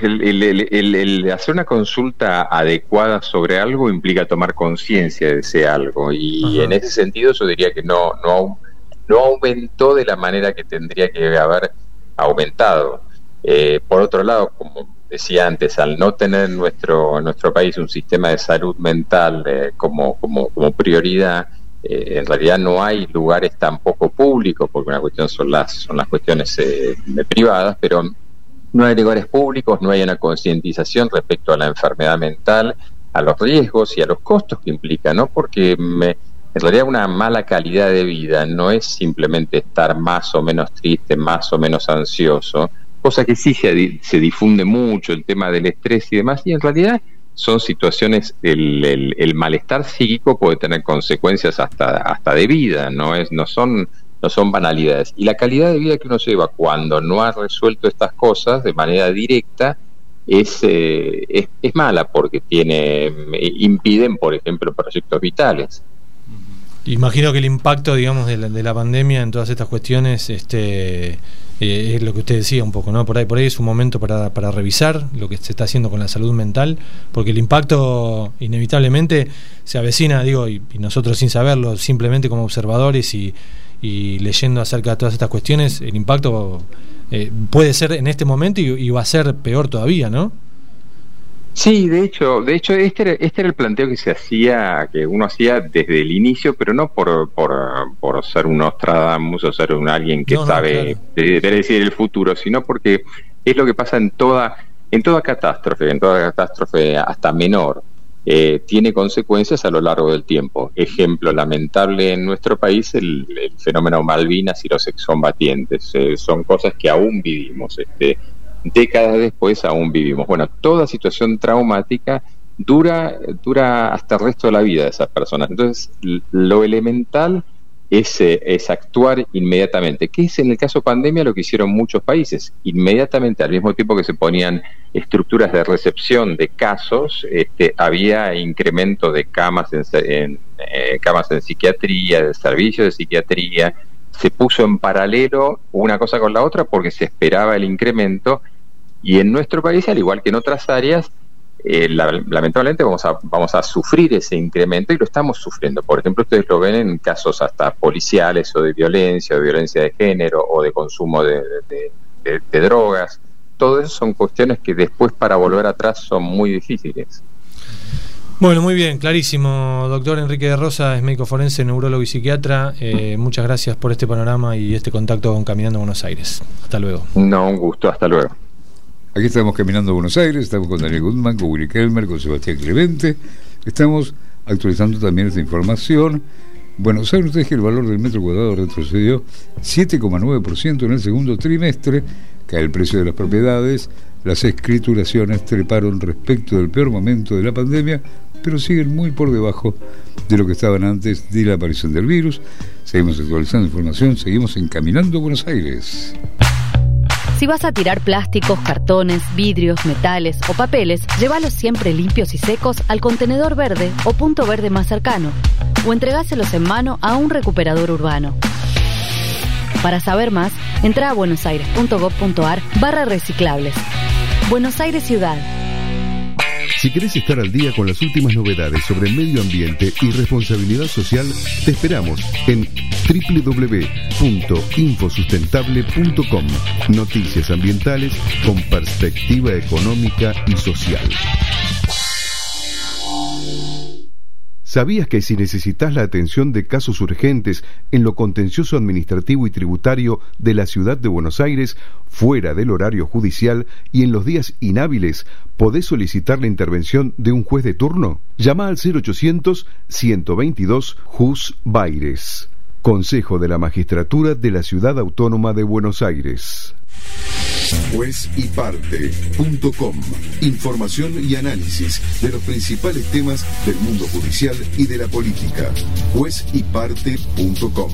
S13: el hacer una consulta adecuada sobre algo implica tomar conciencia de ese algo, y en ese sentido yo diría que no aumentó de la manera que tendría que haber aumentado. Por otro lado, como decía antes, al no tener en nuestro país un sistema de salud mental como prioridad, en realidad no hay lugares tampoco públicos, porque una cuestión son las cuestiones privadas, pero no hay lugares públicos, no hay una concientización respecto a la enfermedad mental, a los riesgos y a los costos que implica, ¿no? Porque en realidad una mala calidad de vida no es simplemente estar más o menos triste, más o menos ansioso, cosa que sí se difunde mucho, el tema del estrés y demás, y en realidad son situaciones, el malestar psíquico puede tener consecuencias hasta de vida, no son banalidades. Y la calidad de vida que uno lleva cuando no ha resuelto estas cosas de manera directa es mala, porque impiden, por ejemplo, proyectos vitales.
S10: Imagino que el impacto, digamos, de la pandemia en todas estas cuestiones es lo que usted decía un poco, ¿no? Por ahí es un momento para revisar lo que se está haciendo con la salud mental, porque el impacto inevitablemente se avecina, digo, y nosotros sin saberlo, simplemente como observadores y leyendo acerca de todas estas cuestiones, el impacto puede ser en este momento y va a ser peor todavía, ¿no?
S13: Sí, de hecho este era el planteo que uno hacía desde el inicio, pero no por ser un Nostradamus o ser alguien que sabe predecir el futuro, sino porque es lo que pasa en toda catástrofe hasta menor. Tiene consecuencias a lo largo del tiempo. Ejemplo lamentable en nuestro país, el fenómeno Malvinas y los excombatientes. Son cosas que aún vivimos, décadas después aún vivimos. Bueno, toda situación traumática dura hasta el resto de la vida de esas personas. Entonces, lo elemental es actuar inmediatamente, que es en el caso pandemia lo que hicieron muchos países. Inmediatamente, al mismo tiempo que se ponían estructuras de recepción de casos, había incremento de camas en psiquiatría, de servicios de psiquiatría. Se puso en paralelo una cosa con la otra porque se esperaba el incremento, y en nuestro país, al igual que en otras áreas, lamentablemente vamos a sufrir ese incremento, y lo estamos sufriendo. Por ejemplo, ustedes lo ven en casos hasta policiales, o de violencia de género, o de consumo de drogas. Todo eso son cuestiones que después, para volver atrás, son muy difíciles.
S10: Bueno, muy bien, clarísimo. Doctor Enrique de Rosa es médico forense, neurólogo y psiquiatra. Muchas gracias por este panorama y este contacto con Caminando Buenos Aires. Hasta luego.
S13: No, un gusto, hasta luego.
S8: Aquí estamos Caminando Buenos Aires, estamos con Daniel Gutman, con Willy Kelmer, con Sebastián Clemente. Estamos actualizando también esta información. Bueno, ¿saben ustedes que el valor del metro cuadrado retrocedió 7,9% en el segundo trimestre? Cae el precio de las propiedades, las escrituraciones treparon respecto del peor momento de la pandemia, pero siguen muy por debajo de lo que estaban antes de la aparición del virus. Seguimos actualizando información, seguimos en Caminando Buenos Aires.
S2: Si vas a tirar plásticos, cartones, vidrios, metales o papeles, llévalos siempre limpios y secos al contenedor verde o punto verde más cercano, o entregáselos en mano a un recuperador urbano. Para saber más, entra a buenosaires.gov.ar/reciclables. Buenos Aires Ciudad.
S1: Si querés estar al día con las últimas novedades sobre medio ambiente y responsabilidad social, te esperamos en www.infosustentable.com. Noticias ambientales con perspectiva económica y social. ¿Sabías que si necesitas la atención de casos urgentes en lo contencioso administrativo y tributario de la ciudad de Buenos Aires, fuera del horario judicial y en los días inhábiles, podés solicitar la intervención de un juez de turno? Llama al 0800-122 Jus Baires. Consejo de la Magistratura de la Ciudad Autónoma de Buenos Aires. juezyparte.com. Información y análisis de los principales temas del mundo judicial y de la política. juezyparte.com.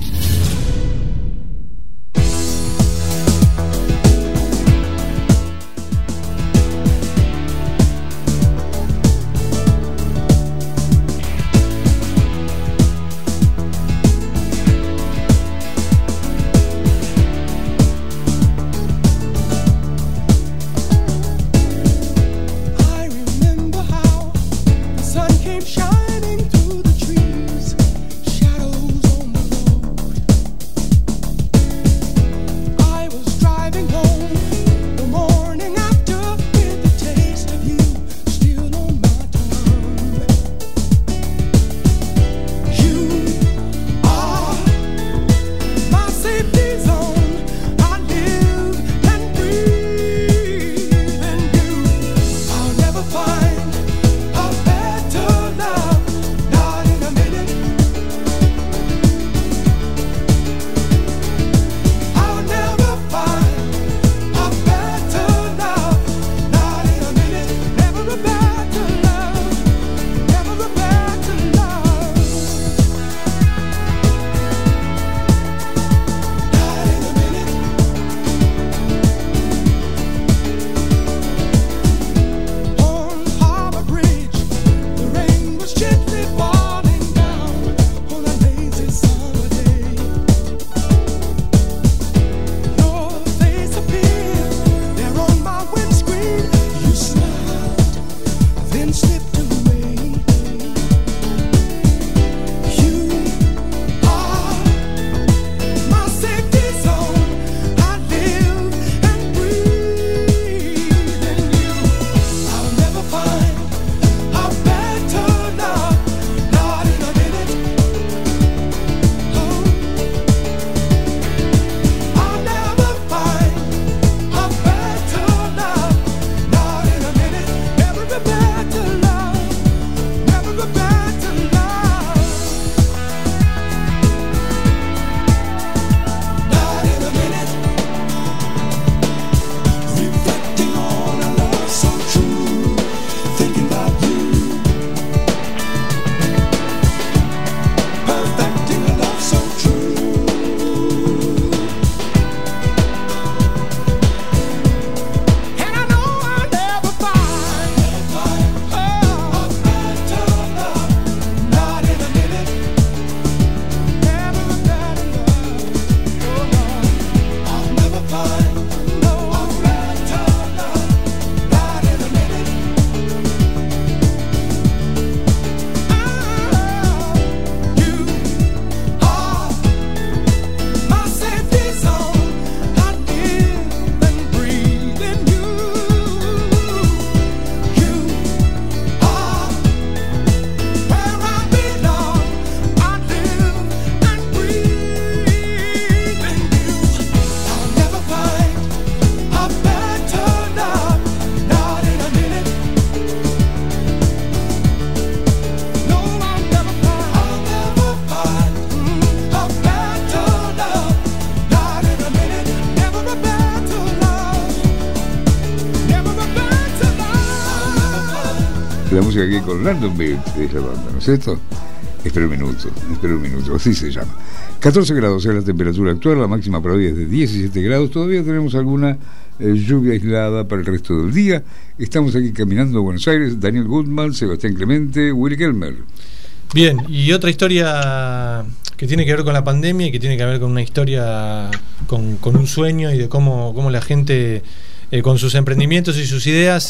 S8: La música aquí con Random Beat de esa banda, ¿no es cierto? Espera un minuto, así se llama. 14 grados es la temperatura actual, la máxima para hoy es de 17 grados. Todavía tenemos alguna lluvia aislada para el resto del día. Estamos aquí caminando a Buenos Aires. Daniel Goodman, Sebastián Clemente, Willy Kelmer.
S10: Bien, y otra historia que tiene que ver con la pandemia y que tiene que ver con una historia, con un sueño y de cómo la gente con sus emprendimientos y sus ideas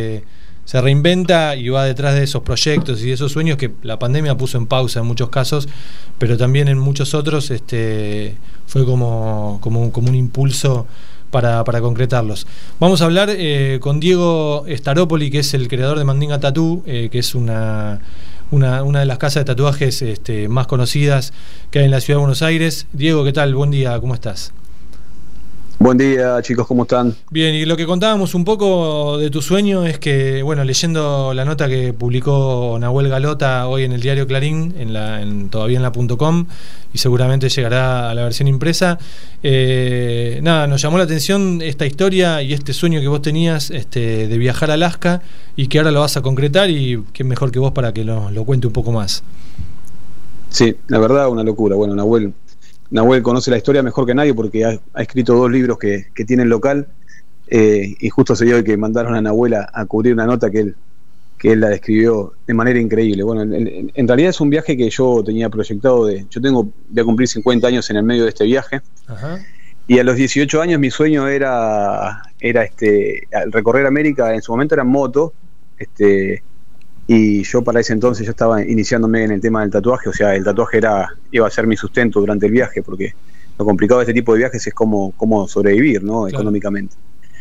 S10: se reinventa y va detrás de esos proyectos y de esos sueños que la pandemia puso en pausa en muchos casos, pero también en muchos otros fue como un impulso para concretarlos. Vamos a hablar con Diego Staropoli, que es el creador de Mandinga Tattoo, que es una de las casas de tatuajes más conocidas que hay en la ciudad de Buenos Aires. Diego, ¿qué tal? Buen día, ¿cómo estás?
S14: Buen día, chicos, ¿cómo están?
S10: Bien, y lo que contábamos un poco de tu sueño es que, bueno, leyendo la nota que publicó Nahuel Galota hoy en el diario Clarín, todavía en la .com, y seguramente llegará a la versión impresa, nos llamó la atención esta historia y este sueño que vos tenías de viajar a Alaska y que ahora lo vas a concretar, y quién mejor que vos para que lo cuente un poco más.
S14: Sí, la verdad, una locura. Bueno, Nahuel conoce la historia mejor que nadie porque ha escrito 2 libros que tienen local, y justo se dio que mandaron a Nahuel a cubrir una nota que él la describió de manera increíble. Bueno, en realidad es un viaje que yo tenía proyectado voy a cumplir 50 años en el medio de este viaje. Ajá. Y a los 18 años mi sueño era recorrer América. En su momento era en moto, y yo para ese entonces yo estaba iniciándome en el tema del tatuaje. O sea, el tatuaje iba a ser mi sustento durante el viaje, porque lo complicado de este tipo de viajes es cómo sobrevivir, ¿no? Claro. Económicamente.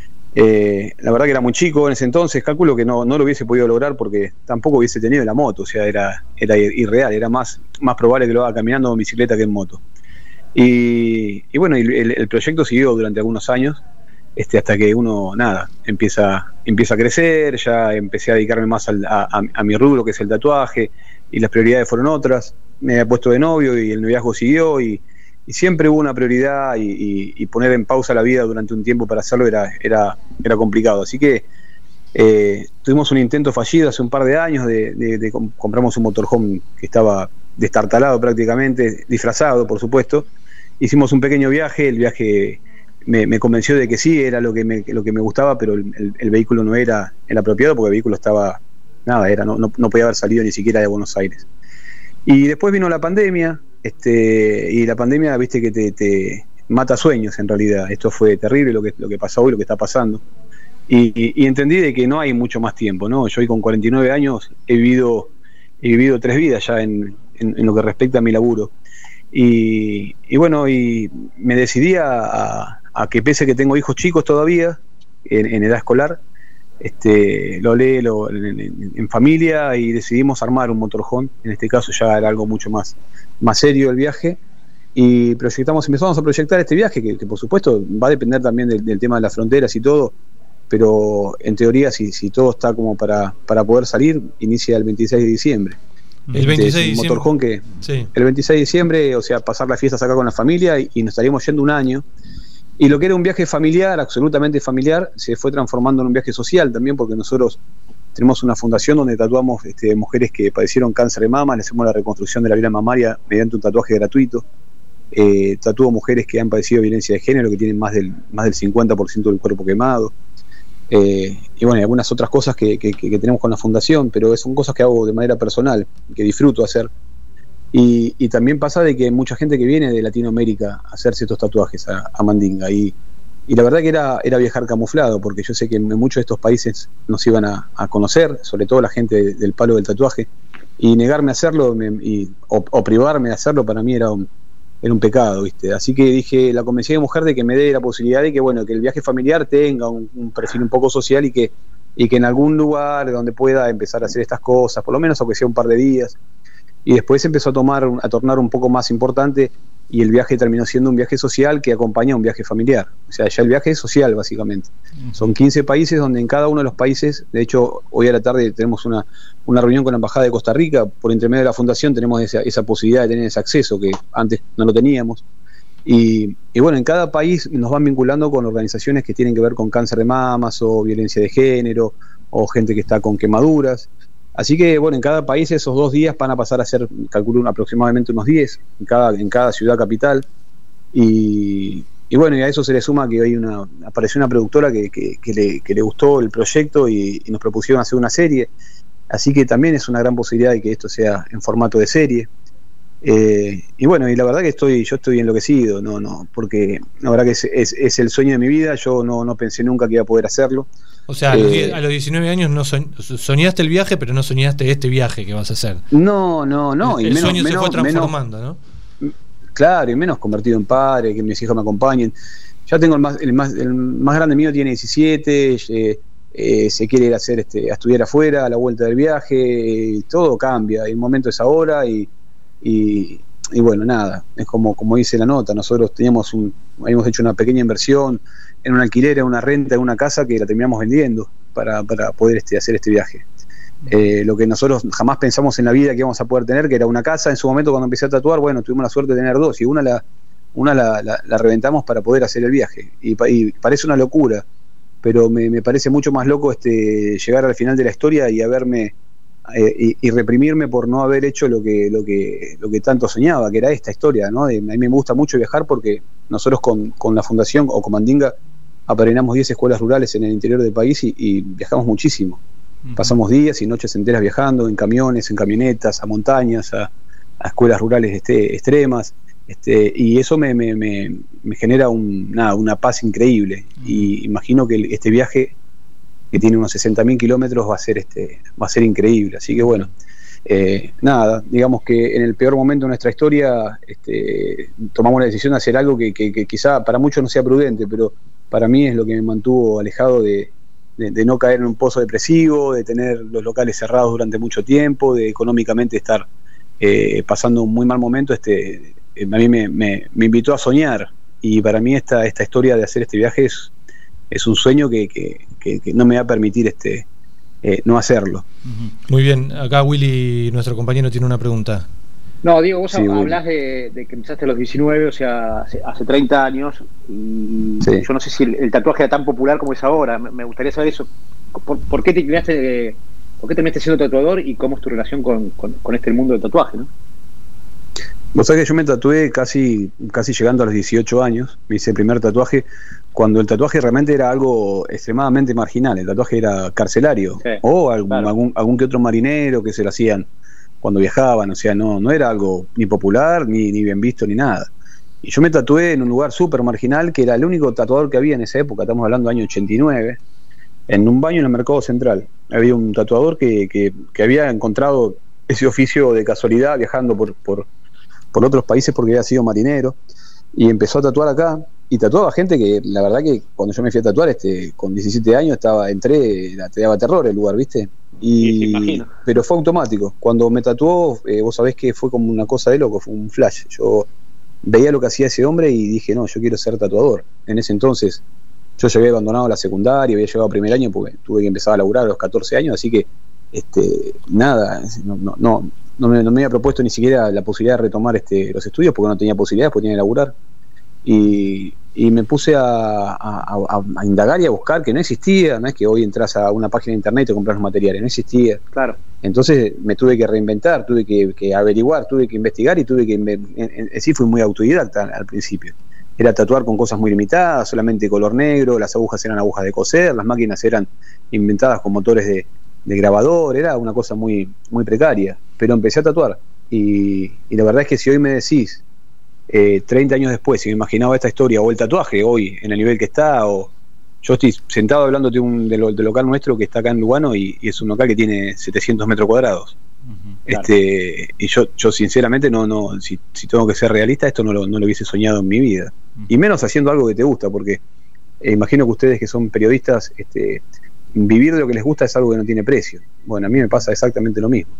S14: La verdad que era muy chico en ese entonces, calculo que no lo hubiese podido lograr porque tampoco hubiese tenido la moto. O sea, era irreal, era más probable que lo haga caminando o en bicicleta que en moto. Y bueno, el proyecto siguió durante algunos años, hasta que uno empieza a crecer. Ya empecé a dedicarme más a mi rubro, que es el tatuaje, y las prioridades fueron otras. Me había puesto de novio y el noviazgo siguió, y siempre hubo una prioridad, y poner en pausa la vida durante un tiempo para hacerlo era complicado. Así que tuvimos un intento fallido hace un par de años compramos un motorhome que estaba destartalado prácticamente, disfrazado por supuesto. Hicimos un pequeño viaje. El viaje me convenció de que sí, era lo que me gustaba, pero el vehículo no era el apropiado, porque el vehículo estaba no podía haber salido ni siquiera de Buenos Aires. Y después vino la pandemia, y la pandemia, viste, que te mata sueños en realidad. Esto fue terrible lo que pasó hoy, lo que está pasando, y entendí de que no hay mucho más tiempo, ¿no? Yo hoy con 49 años he vivido 3 vidas ya en lo que respecta a mi laburo, y bueno, y me decidí a que, pese que tengo hijos chicos todavía en edad escolar, lo hablé en familia y decidimos armar un motorhome. En este caso ya era algo mucho más serio el viaje, y empezamos a proyectar este viaje que por supuesto va a depender también del tema de las fronteras y todo, pero en teoría si todo está como para poder salir, inicia el 26 de diciembre.
S10: El 26 de diciembre.
S14: Motorhome el 26 de diciembre, o sea, pasar las fiestas acá con la familia, y nos estaríamos yendo un año. Y lo que era un viaje familiar, absolutamente familiar, se fue transformando en un viaje social también, porque nosotros tenemos una fundación donde tatuamos mujeres que padecieron cáncer de mama, les hacemos la reconstrucción de la vena mamaria mediante un tatuaje gratuito. Tatúo mujeres que han padecido violencia de género, que tienen más del 50% del cuerpo quemado. Y bueno, y algunas otras cosas que tenemos con la fundación, pero son cosas que hago de manera personal, que disfruto hacer. Y también pasa de que hay mucha gente que viene de Latinoamérica a hacerse estos tatuajes a Mandinga, y la verdad que era viajar camuflado, porque yo sé que en muchos de estos países nos iban a conocer, sobre todo la gente del palo del tatuaje, y negarme a hacerlo o privarme de hacerlo para mí era un pecado, ¿viste? Así que dije, la convencí a mi mujer de que me dé la posibilidad de que, bueno, que el viaje familiar tenga un perfil un poco social, y que en algún lugar donde pueda empezar a hacer estas cosas, por lo menos aunque sea un par de días. Y después empezó a tornar un poco más importante, y el viaje terminó siendo un viaje social que acompaña a un viaje familiar. O sea, ya el viaje es social básicamente. Son 15 países, donde en cada uno de los países, de hecho hoy a la tarde tenemos una reunión con la Embajada de Costa Rica. Por intermedio de la fundación tenemos esa posibilidad de tener ese acceso que antes no lo teníamos. Y bueno, en cada país nos van vinculando con organizaciones que tienen que ver con cáncer de mamas o violencia de género, o gente que está con quemaduras. Así que bueno, en cada país esos 2 días van a pasar a ser, calculo, aproximadamente unos 10 en cada ciudad capital. Y bueno, y a eso se le suma que hoy apareció una productora que le gustó el proyecto, y nos propusieron hacer una serie. Así que también es una gran posibilidad de que esto sea en formato de serie. Y bueno, y la verdad que yo estoy enloquecido, porque la verdad que es el sueño de mi vida. Yo no pensé nunca que iba a poder hacerlo.
S10: O sea, a los 19 años no soñaste el viaje, pero no soñaste este viaje que vas a hacer.
S14: No.
S10: El sueño se fue transformando, ¿no?
S14: Claro, y menos convertido en padre, que mis hijos me acompañen. Ya tengo el más grande mío, tiene 17, se quiere ir a estudiar afuera a la vuelta del viaje, y todo cambia. El momento es ahora, y bueno, nada, es como dice la nota, nosotros habíamos hecho una pequeña inversión en un alquiler, en una renta, en una casa que la terminamos vendiendo para poder hacer este viaje. Lo que nosotros jamás pensamos en la vida que íbamos a poder tener, que era una casa. En su momento, cuando empecé a tatuar, bueno, tuvimos la suerte de tener dos, y una la reventamos para poder hacer el viaje, y parece una locura, pero me parece mucho más loco llegar al final de la historia y haberme y reprimirme por no haber hecho lo que tanto soñaba, que era esta historia, ¿no? A mí me gusta mucho viajar porque nosotros con la fundación o con Mandinga apadrinamos 10 escuelas rurales en el interior del país y viajamos muchísimo. Pasamos días y noches enteras viajando en camiones, en camionetas, a montañas, a escuelas rurales extremas, y eso me genera una paz increíble. Y imagino que este viaje, que tiene unos 60.000 kilómetros, va a ser increíble. Así que bueno, nada, digamos que en el peor momento de nuestra historia tomamos la decisión de hacer algo que quizá para muchos no sea prudente, pero para mí es lo que me mantuvo alejado de no caer en un pozo depresivo, de tener los locales cerrados durante mucho tiempo, de económicamente estar pasando un muy mal momento. A mí me invitó a soñar, y para mí esta historia de hacer este viaje es un sueño que no me va a permitir no hacerlo.
S10: Muy bien, acá Willy, nuestro compañero, tiene una pregunta.
S11: No, Diego, vos hablás de que empezaste a los 19, o sea, hace 30 años, y yo no sé si el tatuaje era tan popular como es ahora. Me gustaría saber eso. ¿Por qué te inclinaste, por qué terminaste siendo tatuador, y cómo es tu relación con el mundo del tatuaje, ¿no?
S14: Vos sabés que yo me tatué casi llegando a los 18 años. Me hice el primer tatuaje cuando el tatuaje realmente era algo extremadamente marginal. El tatuaje era carcelario, o algún que otro marinero que se lo hacían cuando viajaban. O sea, no era algo ni popular, ni bien visto, ni nada. Y yo me tatué en un lugar súper marginal, que era el único tatuador que había en esa época. Estamos hablando del año 89, en un baño en el Mercado Central. Había un tatuador que había encontrado ese oficio de casualidad viajando por otros países, porque había sido marinero, y empezó a tatuar acá, y tatuaba gente que la verdad que cuando yo me fui a tatuar con 17 años te daba terror el lugar, ¿viste? Pero fue automático. Cuando me tatuó, vos sabés que fue como una cosa de loco, fue un flash. Yo veía lo que hacía ese hombre y dije, no, yo quiero ser tatuador. En ese entonces yo ya había abandonado la secundaria, había llegado a primer año porque tuve que empezar a laburar a los 14 años, así que nada, no me había propuesto ni siquiera la posibilidad de retomar los estudios, porque no tenía posibilidades, porque tenía que laburar, y me puse a indagar y a buscar, que no existía. No es que hoy entras a una página de internet y te compras los materiales, no existía.
S11: Claro.
S14: Entonces me tuve que reinventar, tuve que averiguar, tuve que investigar, y sí, fui muy autodidacta al principio. Era tatuar con cosas muy limitadas, solamente color negro, las agujas eran agujas de coser, las máquinas eran inventadas con motores de grabador, era una cosa muy, muy precaria, pero empecé a tatuar, y la verdad es que si hoy me decís 30 años después, si me imaginaba esta historia o el tatuaje hoy en el nivel que está, o yo estoy sentado hablándote del local nuestro que está acá en Lugano, y es un local que tiene 700 metros cuadrados. Claro. Y yo sinceramente si tengo que ser realista, esto no lo hubiese soñado en mi vida, y menos haciendo algo que te gusta, porque imagino que ustedes que son periodistas, vivir de lo que les gusta es algo que no tiene precio. Bueno, a mí me pasa exactamente lo mismo.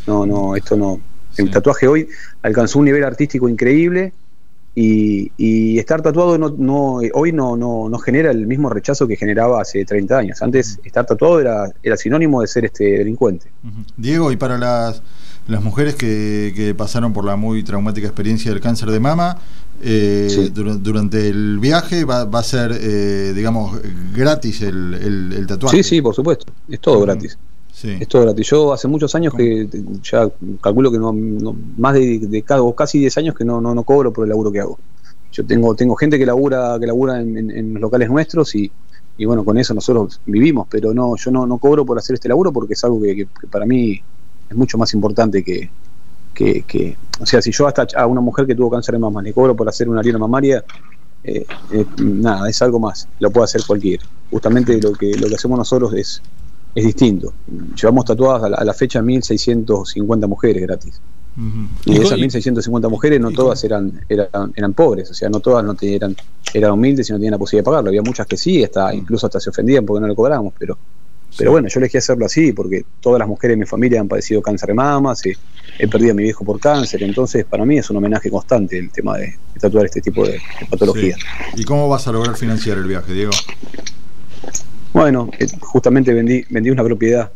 S14: El tatuaje hoy alcanzó un nivel artístico increíble, y estar tatuado hoy no genera el mismo rechazo que generaba hace 30 años. Antes estar tatuado era sinónimo de ser delincuente.
S9: Diego, y para las mujeres que pasaron por la muy traumática experiencia del cáncer de mama, durante el viaje va a ser, digamos, gratis el tatuaje.
S14: Sí, por supuesto, es todo gratis. Sí. Es todo gratis. Yo hace muchos años que ya calculo que más de casi 10 años que no cobro por el laburo que hago. Yo tengo gente que labura en los locales nuestros, y bueno, con eso nosotros vivimos, pero yo no cobro por hacer este laburo, porque es algo que para mí es mucho más importante que o sea, si yo hasta a una mujer que tuvo cáncer de mama le cobro por hacer una liona mamaria, nada, es algo más, lo puede hacer cualquiera. Justamente lo que hacemos nosotros es distinto. Llevamos tatuadas a la fecha 1.650 mujeres gratis. Y de esas 1.650 mujeres no todas eran pobres, o sea, no todas eran humildes y no tenían la posibilidad de pagarlo. Había muchas que sí, incluso hasta se ofendían porque no le cobrábamos, pero Pero bueno, yo elegí hacerlo así porque todas las mujeres de mi familia han padecido cáncer de mama, he perdido a mi viejo por cáncer, entonces para mí es un homenaje constante el tema de tatuar este tipo de patología.
S9: ¿Y cómo vas a lograr financiar el viaje, Diego?
S14: Bueno, justamente vendí una propiedad,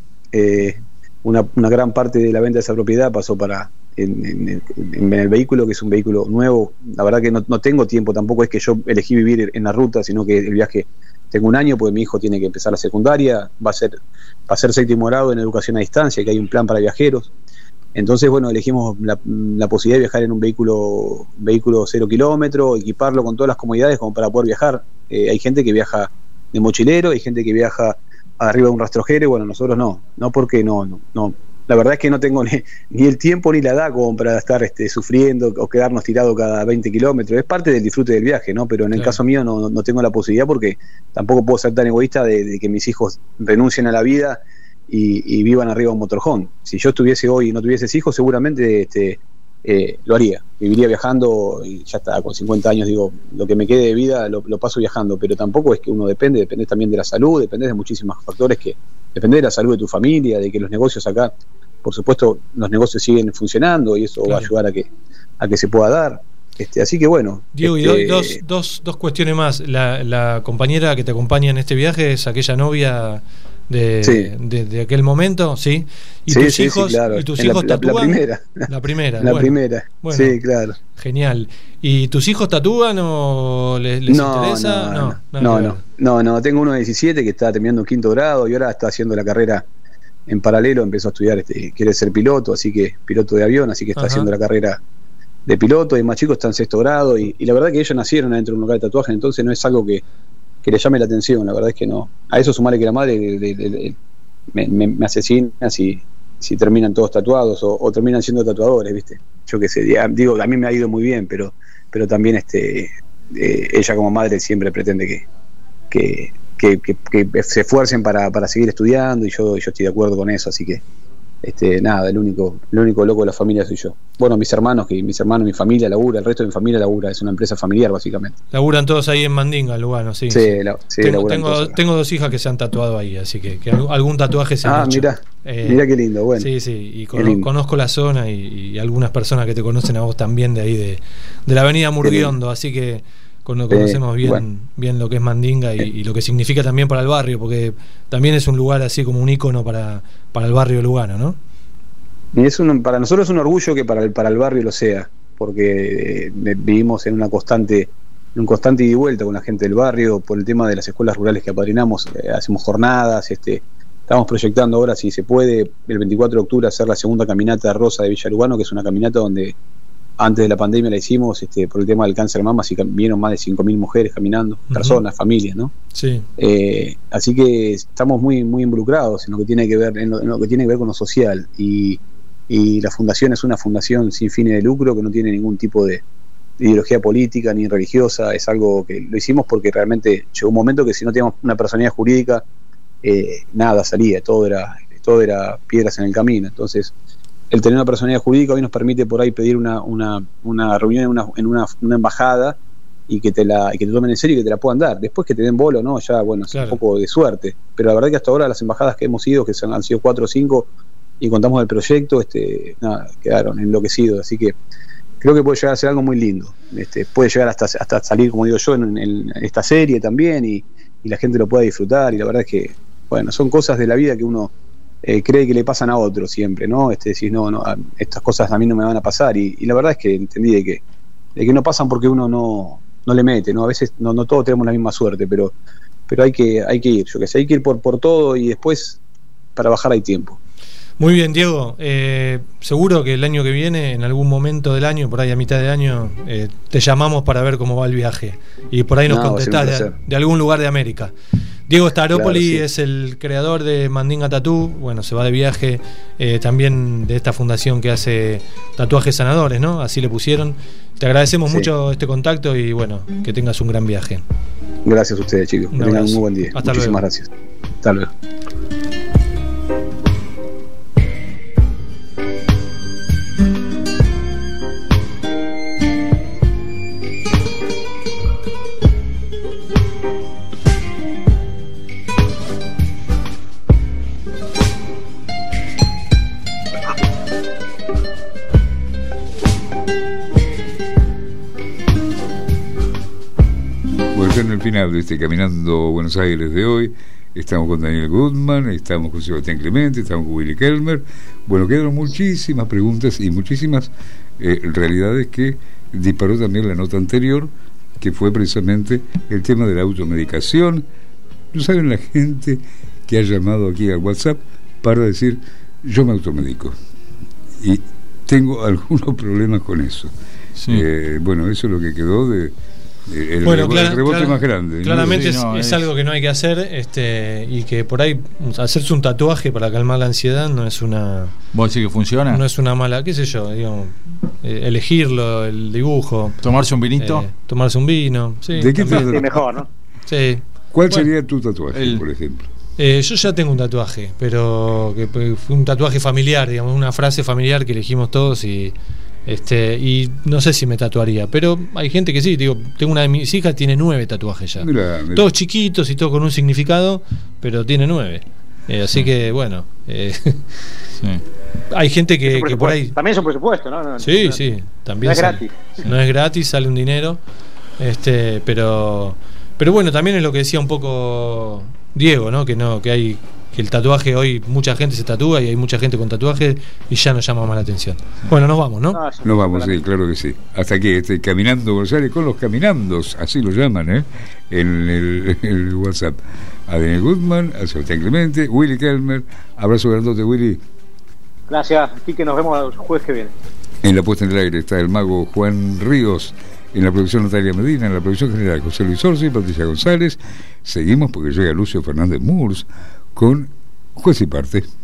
S14: una gran parte de la venta de esa propiedad pasó para en el vehículo, que es un vehículo nuevo. La verdad que no tengo tiempo, tampoco es que yo elegí vivir en la ruta, sino que el viaje tengo un año, porque mi hijo tiene que empezar la secundaria, va a ser séptimo grado en educación a distancia, que hay un plan para viajeros. Entonces, bueno, elegimos la posibilidad de viajar en un vehículo 0 kilómetros, equiparlo con todas las comodidades como para poder viajar. Hay gente que viaja de mochilero, hay gente que viaja arriba de un rastrojero, y bueno, nosotros no porque no. La verdad es que no tengo ni el tiempo ni la edad como para estar sufriendo o quedarnos tirados cada 20 kilómetros. Es parte del disfrute del viaje, ¿no? Pero en el caso mío no tengo la posibilidad, porque tampoco puedo ser tan egoísta de que mis hijos renuncien a la vida y vivan arriba de un motorhome. Si yo estuviese hoy y no tuvieses hijos, seguramente lo haría. Viviría viajando y ya está, con 50 años, digo, lo que me quede de vida lo paso viajando, pero tampoco es que uno depende también de la salud, depende de muchísimos factores, que depende de la salud de tu familia, de que los negocios acá, por supuesto, los negocios siguen funcionando y eso va a ayudar a que se pueda dar. Así que bueno.
S10: Diego, y dos cuestiones más. La compañera que te acompaña en este viaje es aquella novia de aquel momento, ¿sí? ¿Y tus hijos,
S14: claro.
S10: ¿y tus hijos tatúan?
S14: La primera.
S10: Bueno,
S14: sí, claro.
S10: Genial. ¿Y tus hijos tatúan o les interesa?
S14: No, tengo uno de 17 que está terminando quinto grado y ahora está haciendo la carrera en paralelo, empezó a estudiar, quiere ser piloto, así que piloto de avión, así que está haciendo la carrera de piloto, y más chicos está en sexto grado, y la verdad que ellos nacieron adentro de un lugar de tatuaje, entonces no es algo que le llame la atención, la verdad es que no. A eso sumarle que la madre me asesina si terminan todos tatuados o terminan siendo tatuadores, ¿viste? Yo qué sé, digo, a mí me ha ido muy bien, pero también ella como madre siempre pretende que se esfuercen para seguir estudiando, y yo estoy de acuerdo con eso, así que nada, el único loco de la familia soy yo. Bueno, mis hermanos, mi familia labura, el resto de mi familia labura, es una empresa familiar básicamente.
S10: Laburan todos ahí en Mandinga, Lugano, sí. Tengo dos hijas que se han tatuado ahí, así que algún tatuaje se han hecho.
S14: Mirá qué lindo, bueno.
S10: Sí, y conozco la zona y algunas personas que te conocen a vos también de ahí de la avenida Murguiondo, así que conocemos bien lo que es Mandinga y lo que significa también para el barrio, porque también es un lugar así como un ícono para el barrio de Lugano, ¿no?
S14: Y para nosotros es un orgullo que para el barrio lo sea, porque vivimos en un constante ida y vuelta con la gente del barrio por el tema de las escuelas rurales que apadrinamos, hacemos jornadas, estamos proyectando ahora, si se puede, el 24 de octubre hacer la segunda caminata rosa de Villa Lugano, que es una caminata donde antes de la pandemia la hicimos por el tema del cáncer de mama, así que vinieron más de 5.000 mujeres caminando, personas, familias, ¿no?
S10: Sí.
S14: Así que estamos muy muy involucrados en lo que tiene que ver con lo social, y la fundación es una fundación sin fines de lucro, que no tiene ningún tipo de ideología política ni religiosa. Es algo que lo hicimos porque realmente llegó un momento que si no teníamos una personalidad jurídica, nada salía, todo era piedras en el camino. Entonces, el tener una personalidad jurídica hoy nos permite por ahí pedir una reunión en una embajada y que te tomen en serio y que te la puedan dar. Después que te den bolo, ¿no? Ya, bueno, es un poco de suerte. Pero la verdad que hasta ahora las embajadas que hemos ido, que han sido 4 o 5, y contamos el proyecto, quedaron enloquecidos. Así que creo que puede llegar a ser algo muy lindo. Puede llegar hasta salir, como digo yo, en esta serie también, y la gente lo pueda disfrutar. Y la verdad es que, bueno, son cosas de la vida que uno cree que le pasan a otros siempre, ¿no? Decís, no, estas cosas a mí no me van a pasar, y la verdad es que entendí de que no pasan porque uno no le mete, ¿no? A veces no todos tenemos la misma suerte, pero hay que ir, yo qué sé, hay que ir por todo, y después para bajar hay tiempo.
S10: Muy bien, Diego, seguro que el año que viene, en algún momento del año, por ahí a mitad de año, te llamamos para ver cómo va el viaje, y por ahí nos contestás de algún lugar de América. Diego Staropoli es el creador de Mandinga Tattoo. Bueno, se va de viaje, también de esta fundación que hace tatuajes sanadores, ¿no? Así le pusieron. Te agradecemos mucho este contacto, y bueno, que tengas un gran viaje.
S14: Gracias a ustedes, chicos. Que tengan un muy buen día. Muchísimas gracias. Hasta luego.
S8: final de este Caminando Buenos Aires de hoy. Estamos con Daniel Goodman, estamos con Sebastián Clemente, estamos con Willy Kelmer. Bueno, quedaron muchísimas preguntas y muchísimas realidades que disparó también la nota anterior, que fue precisamente el tema de la automedicación. No saben la gente que ha llamado aquí al WhatsApp para decir: yo me automedico y tengo algunos problemas con eso. Sí. Bueno, eso es lo que quedó de el rebote más grande.
S10: Claramente es algo que no hay que hacer, y que por ahí hacerse un tatuaje para calmar la ansiedad no es una...
S9: ¿Vos decís que funciona?
S10: No es una mala, qué sé yo, digamos, elegirlo, el dibujo.
S9: ¿Tomarse un vinito?
S10: Tomarse un vino, sí.
S8: ¿De qué
S11: te mejor, no?
S10: Sí.
S8: ¿Cuál sería tu tatuaje, por ejemplo?
S10: Yo ya tengo un tatuaje, pero que fue un tatuaje familiar, digamos, una frase familiar que elegimos todos y no sé si me tatuaría, pero hay gente que sí. Digo, tengo una de mis hijas, tiene 9 tatuajes ya. Mirá. Todos chiquitos y todos con un significado, pero tiene 9. Así que bueno, hay gente que por ahí
S11: también es un presupuesto, ¿no?
S10: Sí, también
S11: no es gratis.
S10: No es gratis, sale un dinero. Pero bueno, también es lo que decía un poco Diego, ¿no? Que el tatuaje, hoy mucha gente se tatúa y hay mucha gente con tatuajes y ya nos llama más la atención. Bueno, nos vamos, ¿no?
S8: Nos vamos, sí, claro que sí. Hasta aquí Caminando Buenos Aires con los caminandos, así lo llaman, en el WhatsApp. A Daniel Goodman, a Sebastián Clemente, Willy Kelmer. Abrazo grandote, Willy.
S11: Gracias, aquí que nos vemos el jueves que viene.
S8: En la puesta en el aire está el mago Juan Ríos. En la producción Natalia Medina, en la producción general José Luis Orsi y Patricia González. Seguimos porque llega Lucio Fernández Murs con Juez y Parte.